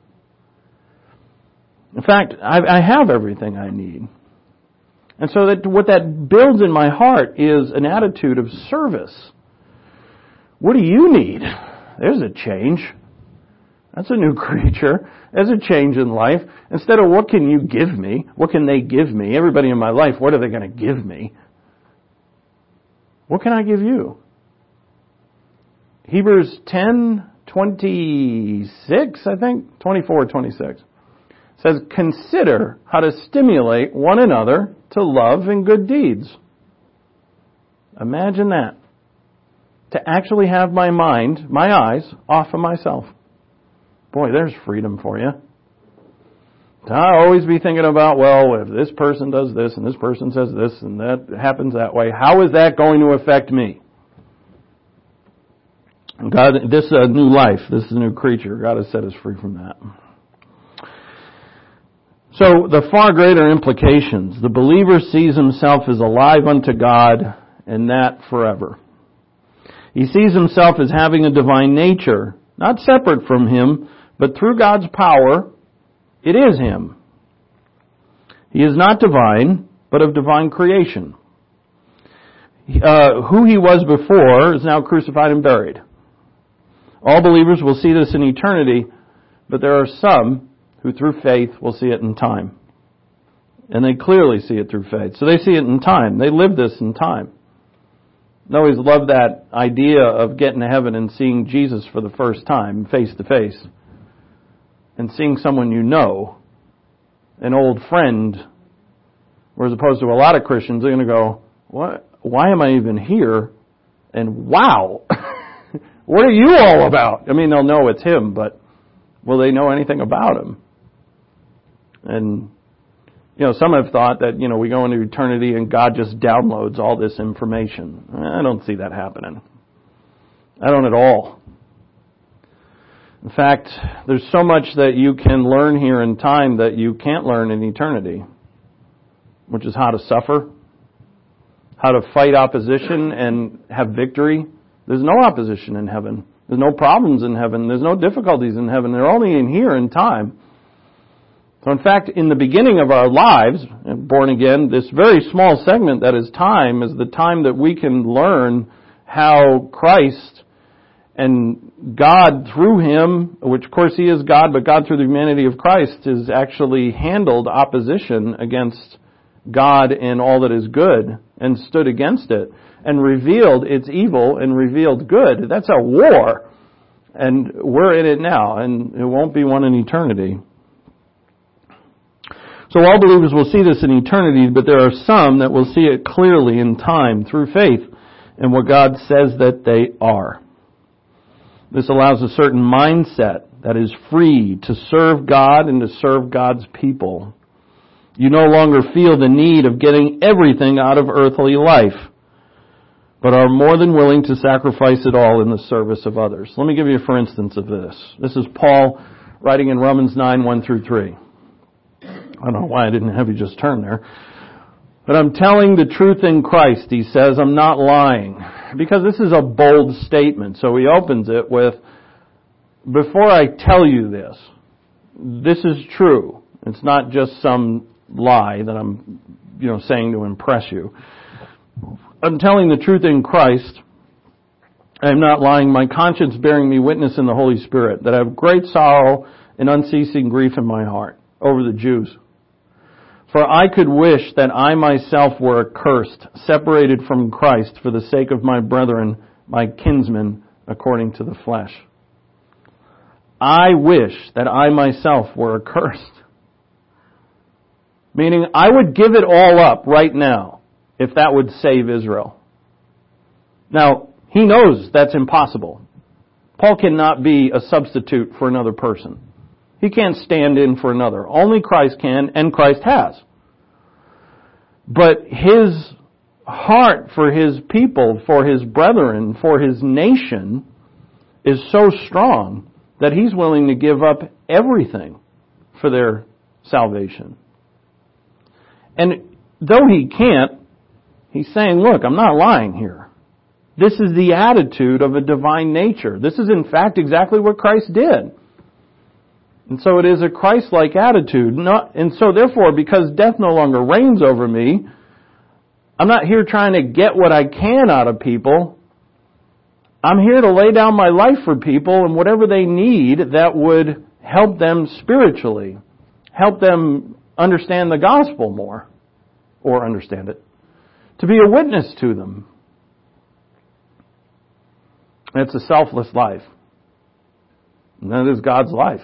In fact, I, I have everything I need. And so that what that builds in my heart is an attitude of service. What do you need? There's a change. That's a new creature. There's a change in life. Instead of what can you give me? What can they give me? Everybody in my life, what are they going to give me? What can I give you? Hebrews ten twenty-six, I think, twenty-four, twenty-six. Says, consider how to stimulate one another to love and good deeds. Imagine that. To actually have my mind, my eyes, off of myself. Boy, there's freedom for you. To always be thinking about, well, if this person does this and this person says this and that happens that way, how is that going to affect me? God, this is a new life. This is a new creature. God has set us free from that. So the far greater implications. The believer sees himself as alive unto God, and that forever. He sees himself as having a divine nature, not separate from him, but through God's power, it is him. He is not divine, but of divine creation. Uh, who he was before is now crucified and buried. All believers will see this in eternity, but there are some who through faith will see it in time. And they clearly see it through faith. So they see it in time. They live this in time. I always love that idea of getting to heaven and seeing Jesus for the first time, face to face. And seeing someone you know, an old friend, whereas opposed to a lot of Christians, they're going to go, "What? Why am I even here? And wow, what are you all about?" I mean, they'll know it's him, but will they know anything about him? And, you know, some have thought that, you know, we go into eternity and God just downloads all this information. I don't see that happening. I don't at all. In fact, there's so much that you can learn here in time that you can't learn in eternity, which is how to suffer, how to fight opposition and have victory. There's no opposition in heaven. There's no problems in heaven. There's no difficulties in heaven. They're only in here in time. So in fact, in the beginning of our lives, born again, this very small segment that is time is the time that we can learn how Christ and God through Him, which of course He is God, but God through the humanity of Christ has actually handled opposition against God and all that is good and stood against it and revealed its evil and revealed good. That's a war. And we're in it now, and it won't be one in eternity. So all believers will see this in eternity, but there are some that will see it clearly in time through faith in what God says that they are. This allows a certain mindset that is free to serve God and to serve God's people. You no longer feel the need of getting everything out of earthly life, but are more than willing to sacrifice it all in the service of others. Let me give you a for instance of this. This is Paul writing in Romans nine, one through three. I don't know why I didn't have you just turn there. But I'm telling the truth in Christ, he says. I'm not lying. Because this is a bold statement. So he opens it with, before I tell you this, this is true. It's not just some lie that I'm, you know, saying to impress you. I'm telling the truth in Christ. I am not lying. My conscience bearing me witness in the Holy Spirit that I have great sorrow and unceasing grief in my heart over the Jews. For I could wish that I myself were accursed, separated from Christ for the sake of my brethren, my kinsmen, according to the flesh. I wish that I myself were accursed. Meaning, I would give it all up right now if that would save Israel. Now, he knows that's impossible. Paul cannot be a substitute for another person. He can't stand in for another. Only Christ can, and Christ has. But his heart for his people, for his brethren, for his nation is so strong that he's willing to give up everything for their salvation. And though he can't, he's saying, look, I'm not lying here. This is the attitude of a divine nature. This is in fact exactly what Christ did. And so it is a Christ-like attitude. Not, and so therefore, because death no longer reigns over me, I'm not here trying to get what I can out of people. I'm here to lay down my life for people and whatever they need that would help them spiritually, help them understand the gospel more, or understand it, to be a witness to them. It's a selfless life. And that is God's life.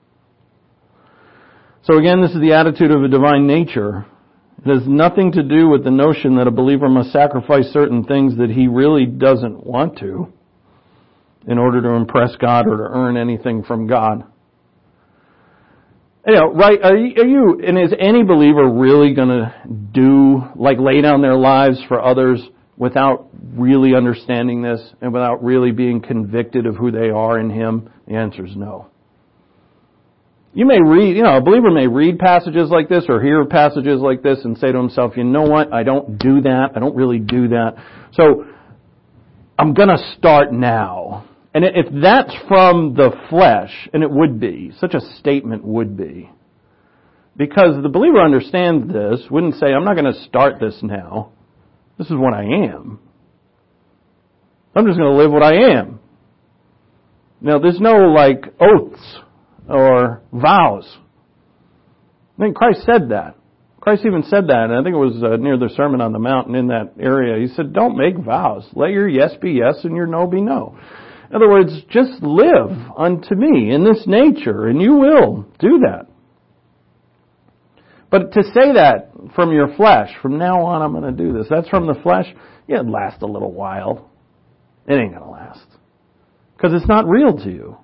So again, this is the attitude of a divine nature. It has nothing to do with the notion that a believer must sacrifice certain things that he really doesn't want to in order to impress God or to earn anything from God. You know, right, are you, are you, and is any believer really going to do, like lay down their lives for others without really understanding this and without really being convicted of who they are in Him? The answer is no. You may read, you know, a believer may read passages like this or hear passages like this and say to himself, you know what, I don't do that, I don't really do that, so I'm going to start now. And if that's from the flesh, and it would be, such a statement would be, because the believer understands this, wouldn't say, I'm not going to start this now. This is what I am. I'm just going to live what I am. Now, there's no, like, oaths or vows. I think Christ said that. Christ even said that, and I think it was uh, near the Sermon on the Mount and in that area. He said, don't make vows. Let your yes be yes and your no be no. In other words, just live unto me in this nature, and you will do that. But to say that from your flesh, from now on I'm going to do this, that's from the flesh, yeah, it'll last a little while. It ain't going to last. Because it's not real to you.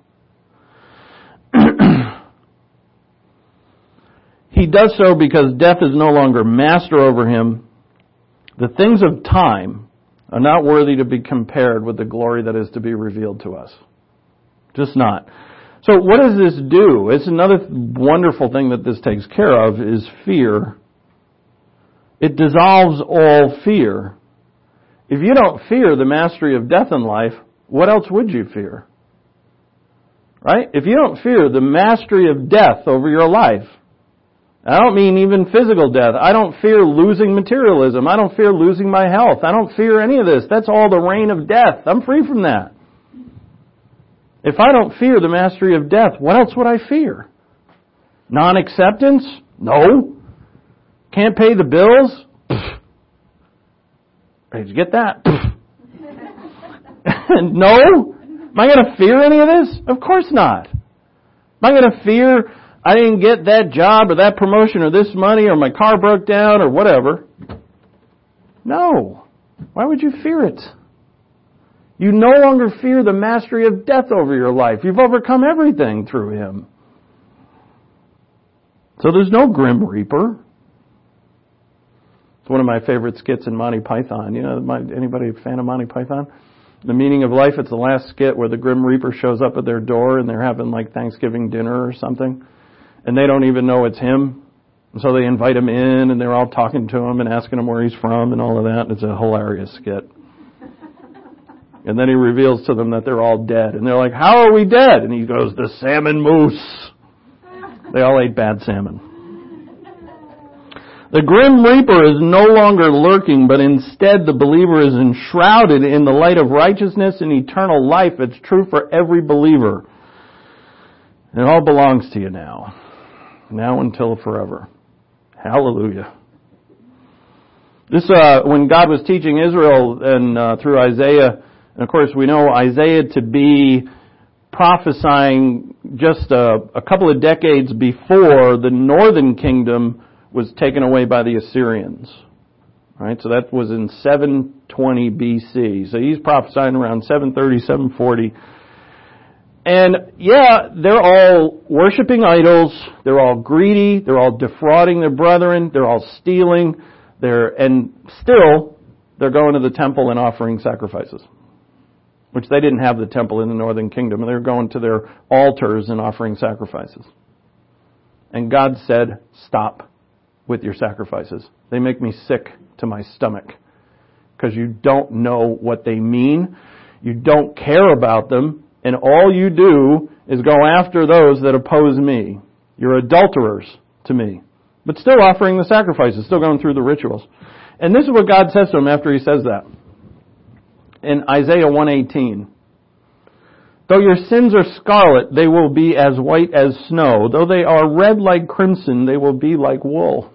He does so because death is no longer master over him. The things of time are not worthy to be compared with the glory that is to be revealed to us. Just not. So what does this do? It's another wonderful thing that this takes care of is fear. It dissolves all fear. If you don't fear the mastery of death in life, what else would you fear? Right? If you don't fear the mastery of death over your life, I don't mean even physical death. I don't fear losing materialism. I don't fear losing my health. I don't fear any of this. That's all the reign of death. I'm free from that. If I don't fear the mastery of death, what else would I fear? Non-acceptance? No. Can't pay the bills? Pfft. Did you get that? No? Am I going to fear any of this? Of course not. Am I going to fear I didn't get that job or that promotion or this money or my car broke down or whatever? No. Why would you fear it? You no longer fear the mastery of death over your life. You've overcome everything through Him. So there's no Grim Reaper. It's one of my favorite skits in Monty Python. You know, anybody a fan of Monty Python? The Meaning of Life, it's the last skit where the Grim Reaper shows up at their door and they're having like Thanksgiving dinner or something. And they don't even know it's him. And so they invite him in and they're all talking to him and asking him where he's from and all of that. It's a hilarious skit. And then he reveals to them that they're all dead. And they're like, how are we dead? And he goes, the salmon moose. They all ate bad salmon. The Grim Reaper is no longer lurking, but instead the believer is enshrouded in the light of righteousness and eternal life. It's true for every believer. It all belongs to you now. Now until forever. Hallelujah. This, uh, when God was teaching Israel and uh, through Isaiah, and of course we know Isaiah to be prophesying just a, a couple of decades before the northern kingdom was taken away by the Assyrians. Right? So that was in seven twenty B C. So he's prophesying around seven thirty, seven forty. And yeah, they're all worshiping idols. They're all greedy. They're all defrauding their brethren. They're all stealing. They're, and still, they're going to the temple and offering sacrifices. Which they didn't have the temple in the northern kingdom. They're going to their altars and offering sacrifices. And God said, stop with your sacrifices. They make me sick to my stomach. Because you don't know what they mean. You don't care about them. And all you do is go after those that oppose me. You're adulterers to me. But still offering the sacrifices, still going through the rituals. And this is what God says to them after He says that. In Isaiah one eighteen. Though your sins are scarlet, they will be as white as snow. Though they are red like crimson, they will be like wool.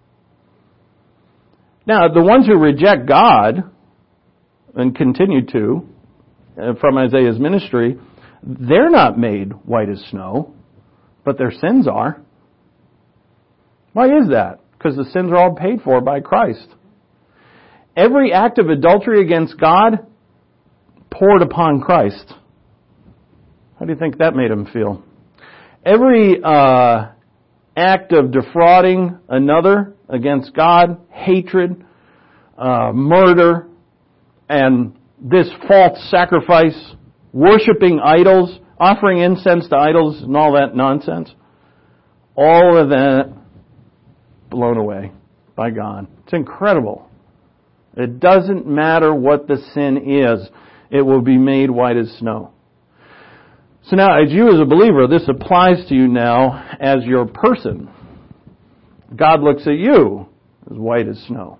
Now, the ones who reject God, and continue to, from Isaiah's ministry, they're not made white as snow, but their sins are. Why is that? Because the sins are all paid for by Christ. Every act of adultery against God poured upon Christ. How do you think that made him feel? Every uh, act of defrauding another against God, hatred, uh, murder, and this false sacrifice, worshiping idols, offering incense to idols and all that nonsense, all of that blown away by God. It's incredible. It doesn't matter what the sin is, it will be made white as snow. So now, as you as a believer, this applies to you now as your person. God looks at you as white as snow,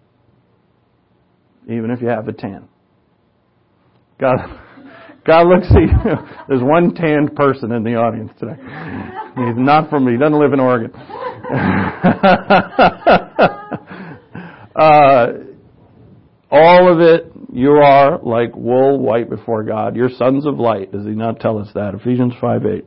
even if you have a tan. God, God looks at you. There's one tanned person in the audience today. He's not from me. He doesn't live in Oregon. uh, all of it, you are like wool white before God. You're sons of light. Does he not tell us that? Ephesians five eight.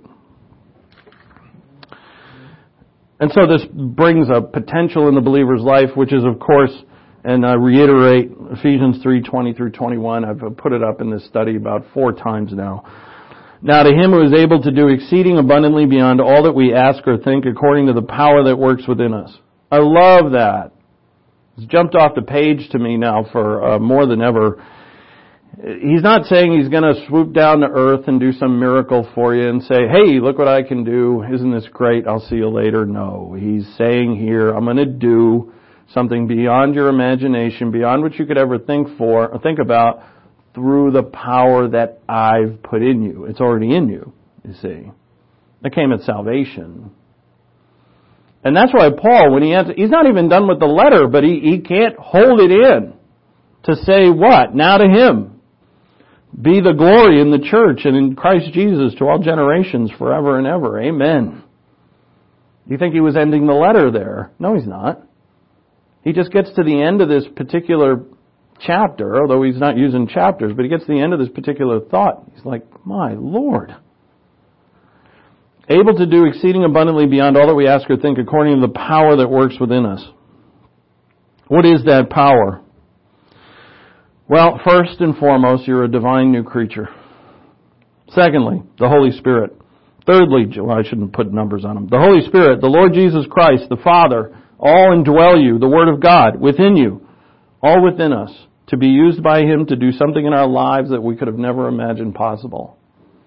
And so this brings a potential in the believer's life, which is, of course, and I reiterate, Ephesians three twenty through twenty-one. I've put it up in this study about four times now. Now to him who is able to do exceeding abundantly beyond all that we ask or think, according to the power that works within us. I love that. It's jumped off the page to me now for uh, more than ever. He's not saying he's going to swoop down to earth and do some miracle for you and say, hey, look what I can do. Isn't this great? I'll see you later. No, he's saying here, I'm going to do something beyond your imagination, beyond what you could ever think for or think about, through the power that I've put in you. It's already in you, you see. That came at salvation. And that's why Paul, when he has, he's not even done with the letter, but he, he can't hold it in to say what? Now to him be the glory in the church and in Christ Jesus to all generations forever and ever. Amen. You think he was ending the letter there? No, he's not. He just gets to the end of this particular chapter, although he's not using chapters, but he gets to the end of this particular thought. He's like, my Lord. Able to do exceeding abundantly beyond all that we ask or think, according to the power that works within us. What is that power? Well, first and foremost, you're a divine new creature. Secondly, the Holy Spirit. Thirdly, well, I shouldn't put numbers on them. The Holy Spirit, the Lord Jesus Christ, the Father, all indwell you, the Word of God, within you, all within us, to be used by Him to do something in our lives that we could have never imagined possible.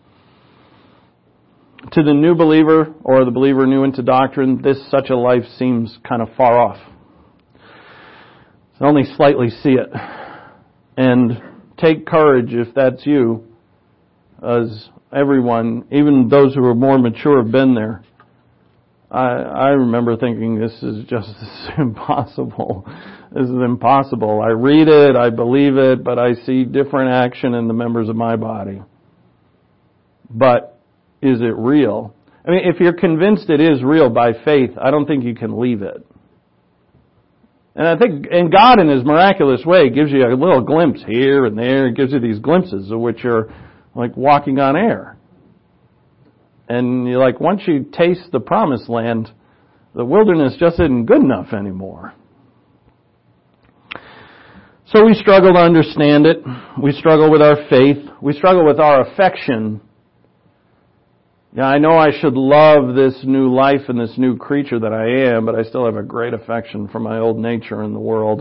To the new believer or the believer new into doctrine, this such a life seems kind of far off. So only slightly see it. And take courage if that's you, as everyone, even those who are more mature, have been there. I, I remember thinking this is just this is impossible. This is impossible. I read it, I believe it, but I see different action in the members of my body. But is it real? I mean, if you're convinced it is real by faith, I don't think you can leave it. And I think, and God in His miraculous way gives you a little glimpse here and there. It gives you these glimpses of which are like walking on air. And you're like, once you taste the promised land, the wilderness just isn't good enough anymore. So we struggle to understand it. We struggle with our faith. We struggle with our affection. Yeah, I know I should love this new life and this new creature that I am, but I still have a great affection for my old nature in the world.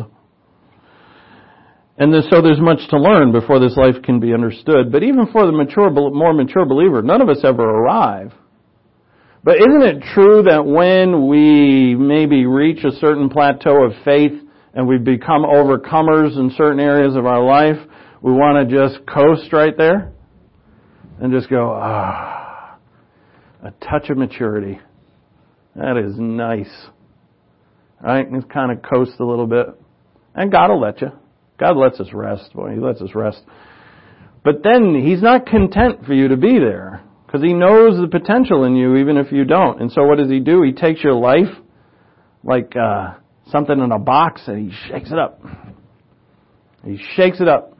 And so there's much to learn before this life can be understood. But even for the mature, more mature believer, none of us ever arrive. But isn't it true that when we maybe reach a certain plateau of faith and we become overcomers in certain areas of our life, we want to just coast right there and just go, ah, a touch of maturity. That is nice. Right? And just kind of coast a little bit. And God will let you. God lets us rest. Boy, He lets us rest. But then He's not content for you to be there, because He knows the potential in you even if you don't. And so what does He do? He takes your life like uh, something in a box and He shakes it up. He shakes it up.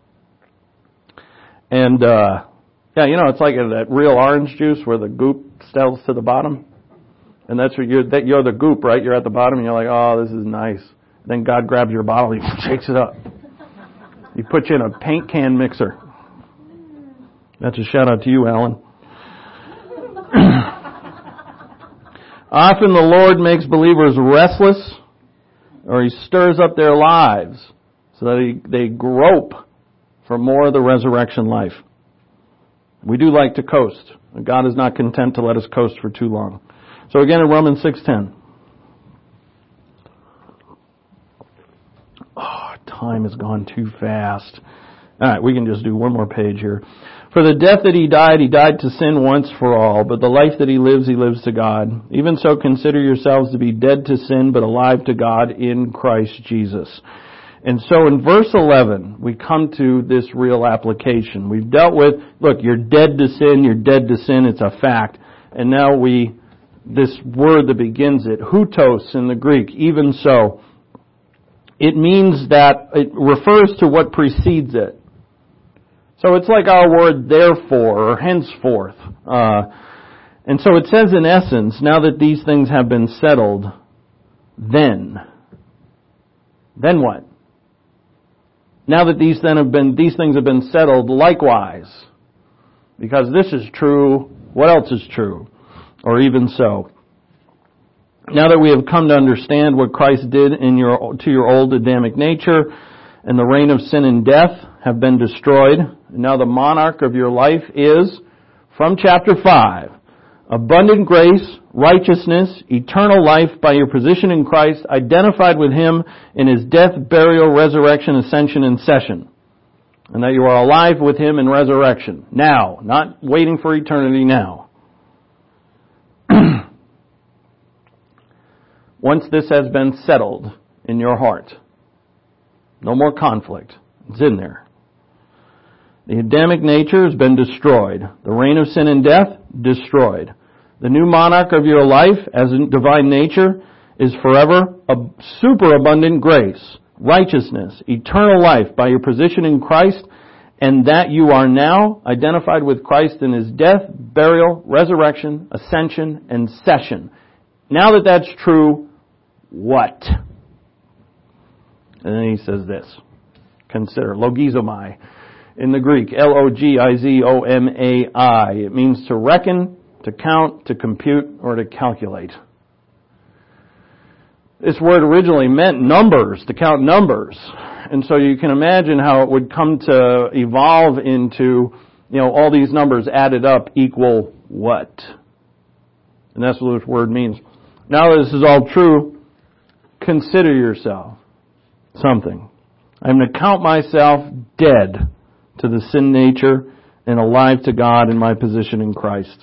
And, uh, yeah, you know, it's like that real orange juice where the goop sells to the bottom. And that's what you're, that you're the goop, right? You're at the bottom and you're like, oh, this is nice. Then God grabs your bottle, He shakes it up. He puts you in a paint can mixer. That's a shout out to you, Alan. Often the Lord makes believers restless, or He stirs up their lives so that he, they grope for more of the resurrection life. We do like to coast. God is not content to let us coast for too long. So again in Romans six ten. Oh, time has gone too fast. All right, we can just do one more page here. For the death that He died, He died to sin once for all, but the life that He lives, He lives to God. Even so, consider yourselves to be dead to sin, but alive to God in Christ Jesus. And so in verse eleven, we come to this real application. We've dealt with, look, you're dead to sin, you're dead to sin, it's a fact. And now we, this word that begins it, hutos in the Greek, even so, it means that, it refers to what precedes it. So it's like our word therefore or henceforth. Uh, and so it says in essence, now that these things have been settled, then. Then what? Now that these then have been these things have been settled, likewise. Because this is true, what else is true? Or even so. Now that we have come to understand what Christ did in your to your old Adamic nature, and the reign of sin and death have been destroyed, and now the monarch of your life is, from chapter five, abundant grace, righteousness, eternal life by your position in Christ, identified with Him in His death, burial, resurrection, ascension, and session. And that you are alive with Him in resurrection. Now, not waiting for eternity now. Once this has been settled in your heart, no more conflict. It's in there. The Adamic nature has been destroyed. The reign of sin and death, destroyed. The new monarch of your life, as in divine nature, is forever a superabundant grace, righteousness, eternal life by your position in Christ, and that you are now identified with Christ in His death, burial, resurrection, ascension, and session. Now that that's true, what? And then he says this. Consider, logizomai. In the Greek, L O G I Z O M A I. It means to reckon, to count, to compute, or to calculate. This word originally meant numbers, to count numbers. And so you can imagine how it would come to evolve into, you know, all these numbers added up equal what? And that's what this word means. Now that this is all true, consider yourself something. I'm to count myself dead to the sin nature and alive to God in my position in Christ.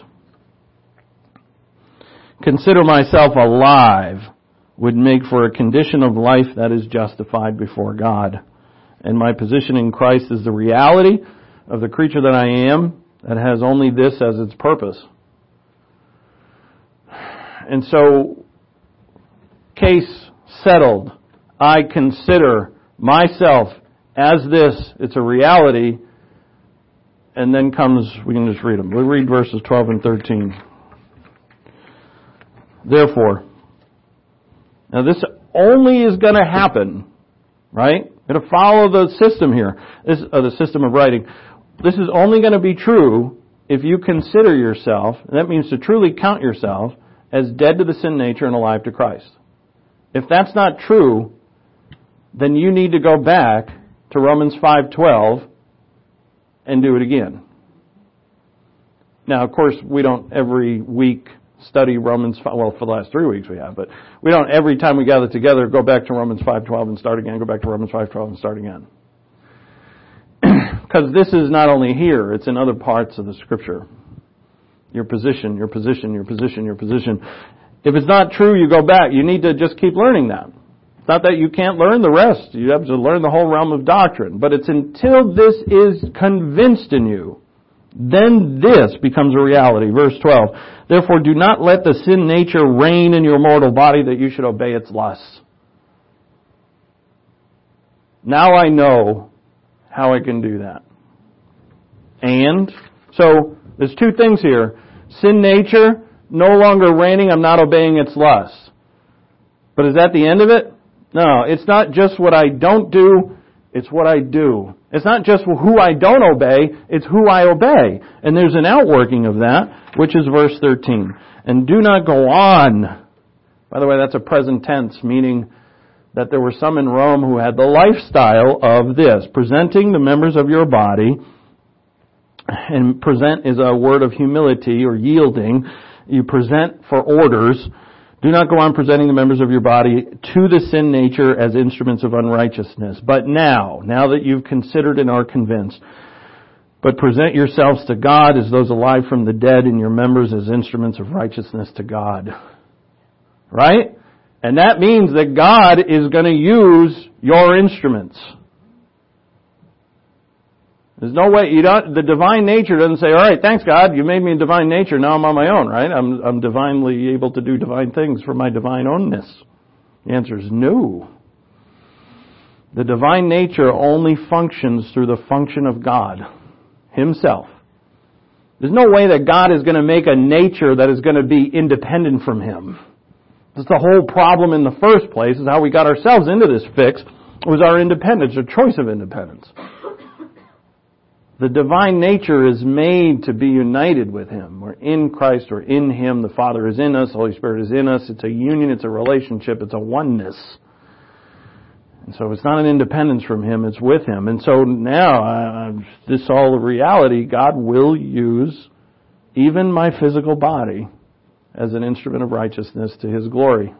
Consider myself alive would make for a condition of life that is justified before God. And my position in Christ is the reality of the creature that I am that has only this as its purpose. And so, case settled. I consider myself as this. It's a reality. And then comes, we can just read them. We'll read verses twelve and thirteen. Therefore, now this only is going to happen, right? Going to follow the system here, this, uh, the system of writing. This is only going to be true if you consider yourself, and that means to truly count yourself, as dead to the sin nature and alive to Christ. If that's not true, then you need to go back to Romans five twelve and do it again. Now, of course, we don't every week study Romans five, well, for the last three weeks we have, but we don't every time we gather together go back to Romans five twelve and start again, go back to Romans five twelve and start again. Because this is not only here, it's in other parts of the Scripture. Your position, your position, your position, your position. If it's not true, you go back. You need to just keep learning that. It's not that you can't learn the rest. You have to learn the whole realm of doctrine. But it's until this is convinced in you, then this becomes a reality. Verse twelve. Therefore, do not let the sin nature reign in your mortal body that you should obey its lusts. Now I know how I can do that. And, so, there's two things here. Sin nature, no longer reigning, I'm not obeying its lusts. But is that the end of it? No, it's not just what I don't do, It's what I do. It's not just who I don't obey, it's who I obey. And there's an outworking of that, which is verse thirteen. And do not go on. By the way, that's a present tense, meaning that there were some in Rome who had the lifestyle of this, presenting the members of your body, and present is a word of humility or yielding. You present for orders. Do not go on presenting the members of your body to the sin nature as instruments of unrighteousness. But now, now that you've considered and are convinced, but present yourselves to God as those alive from the dead, and your members as instruments of righteousness to God. Right? And that means that God is going to use your instruments. There's no way, you don't, the divine nature doesn't say, all right, thanks God, you made me a divine nature, now I'm on my own, right? I'm, I'm divinely able to do divine things for my divine ownness. The answer is no. The divine nature only functions through the function of God Himself. There's no way that God is going to make a nature that is going to be independent from Him. That's the whole problem in the first place, is how we got ourselves into this fix, was our independence, or choice of independence. The divine nature is made to be united with Him. We're in Christ, or in Him. The Father is in us, the Holy Spirit is in us. It's a union, it's a relationship, it's a oneness. And so it's not an independence from Him, it's with Him. And so now, uh, this is all reality. God will use even my physical body as an instrument of righteousness to His glory.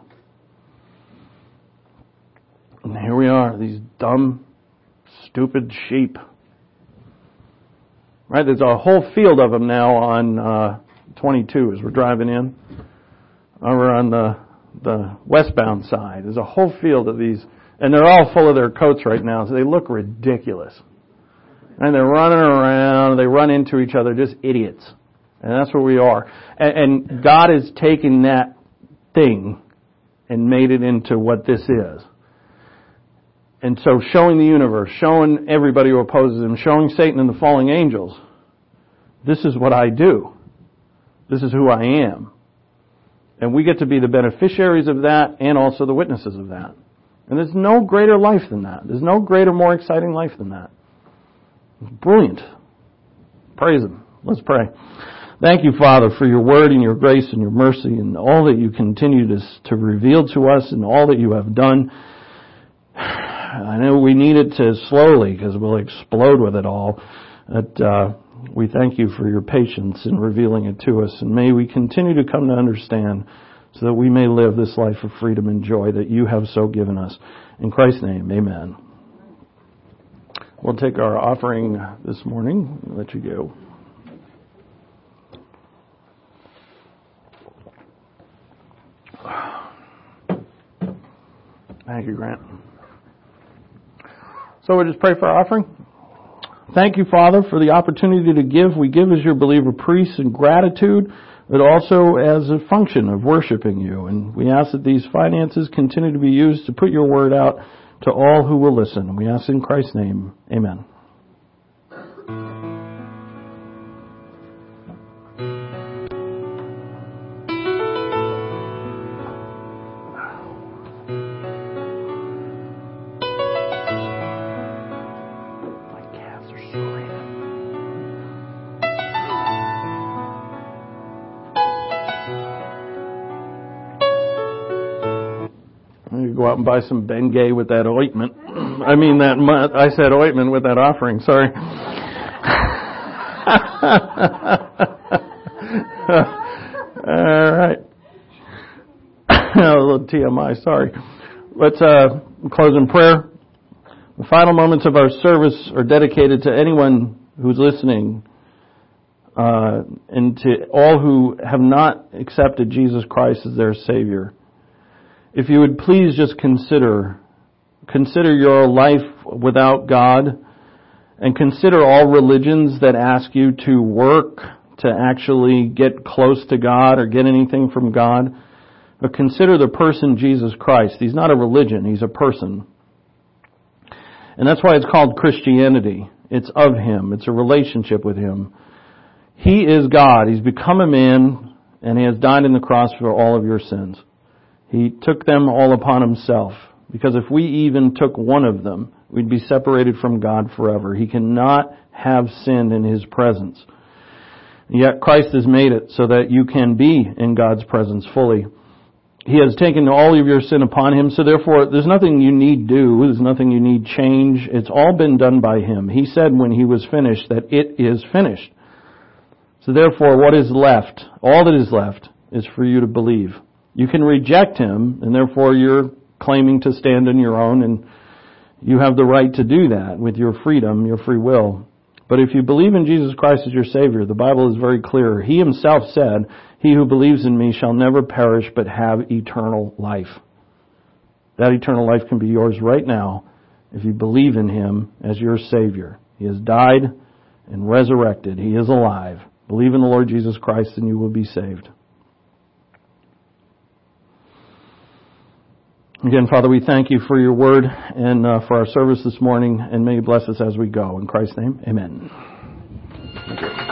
And here we are, these dumb, stupid sheep. Right, there's a whole field of them now on uh, twenty-two as we're driving in. Over on the the westbound side, there's a whole field of these, and they're all full of their coats right now, so they look ridiculous. And they're running around, they run into each other, just idiots. And that's where we are. And, and God has taken that thing and made it into what this is. And so showing the universe, showing everybody who opposes Him, showing Satan and the fallen angels, this is what I do. This is who I am. And we get to be the beneficiaries of that and also the witnesses of that. And there's no greater life than that. There's no greater, more exciting life than that. It's brilliant. Praise Him. Let's pray. Thank you, Father, for your word and your grace and your mercy and all that you continue to, to reveal to us and all that you have done. I know we need it to slowly because we'll explode with it all. But uh, we thank you for your patience in revealing it to us. And may we continue to come to understand so that we may live this life of freedom and joy that you have so given us. In Christ's name, amen. We'll take our offering this morning. I'll let you go. Thank you, Grant. So we'll just pray for our offering. Thank you, Father, for the opportunity to give. We give as your believer priests in gratitude, but also as a function of worshiping you. And we ask that these finances continue to be used to put your word out to all who will listen. And we ask in Christ's name, amen. Go out and buy some Bengay with that ointment. I mean that, I said ointment with that offering, sorry. All right. A little T M I, sorry. Let's uh, close in prayer. The final moments of our service are dedicated to anyone who's listening uh, and to all who have not accepted Jesus Christ as their Savior. If you would please just consider, consider your life without God, and consider all religions that ask you to work to actually get close to God or get anything from God. But consider the person Jesus Christ. He's not a religion, He's a person. And that's why it's called Christianity. It's of Him. It's a relationship with Him. He is God. He's become a man, and He has died on the cross for all of your sins. He took them all upon Himself Because if we even took one of them, we'd be separated from God forever. He cannot have sin in His presence. Yet Christ has made it so that you can be in God's presence fully. He has taken all of your sin upon Him, so therefore there's nothing you need do, there's nothing you need change. It's all been done by Him. He said when He was finished that it is finished. So therefore what is left, all that is left, is for you to believe. You can reject Him, and therefore you're claiming to stand on your own, and you have the right to do that with your freedom, your free will. But if you believe in Jesus Christ as your Savior, the Bible is very clear. He Himself said, "He who believes in me shall never perish but have eternal life." That eternal life can be yours right now if you believe in Him as your Savior. He has died and resurrected. He is alive. Believe in the Lord Jesus Christ and you will be saved. Again, Father, we thank You for Your word and uh, for our service this morning, and may You bless us as we go. In Christ's name, amen. Thank you.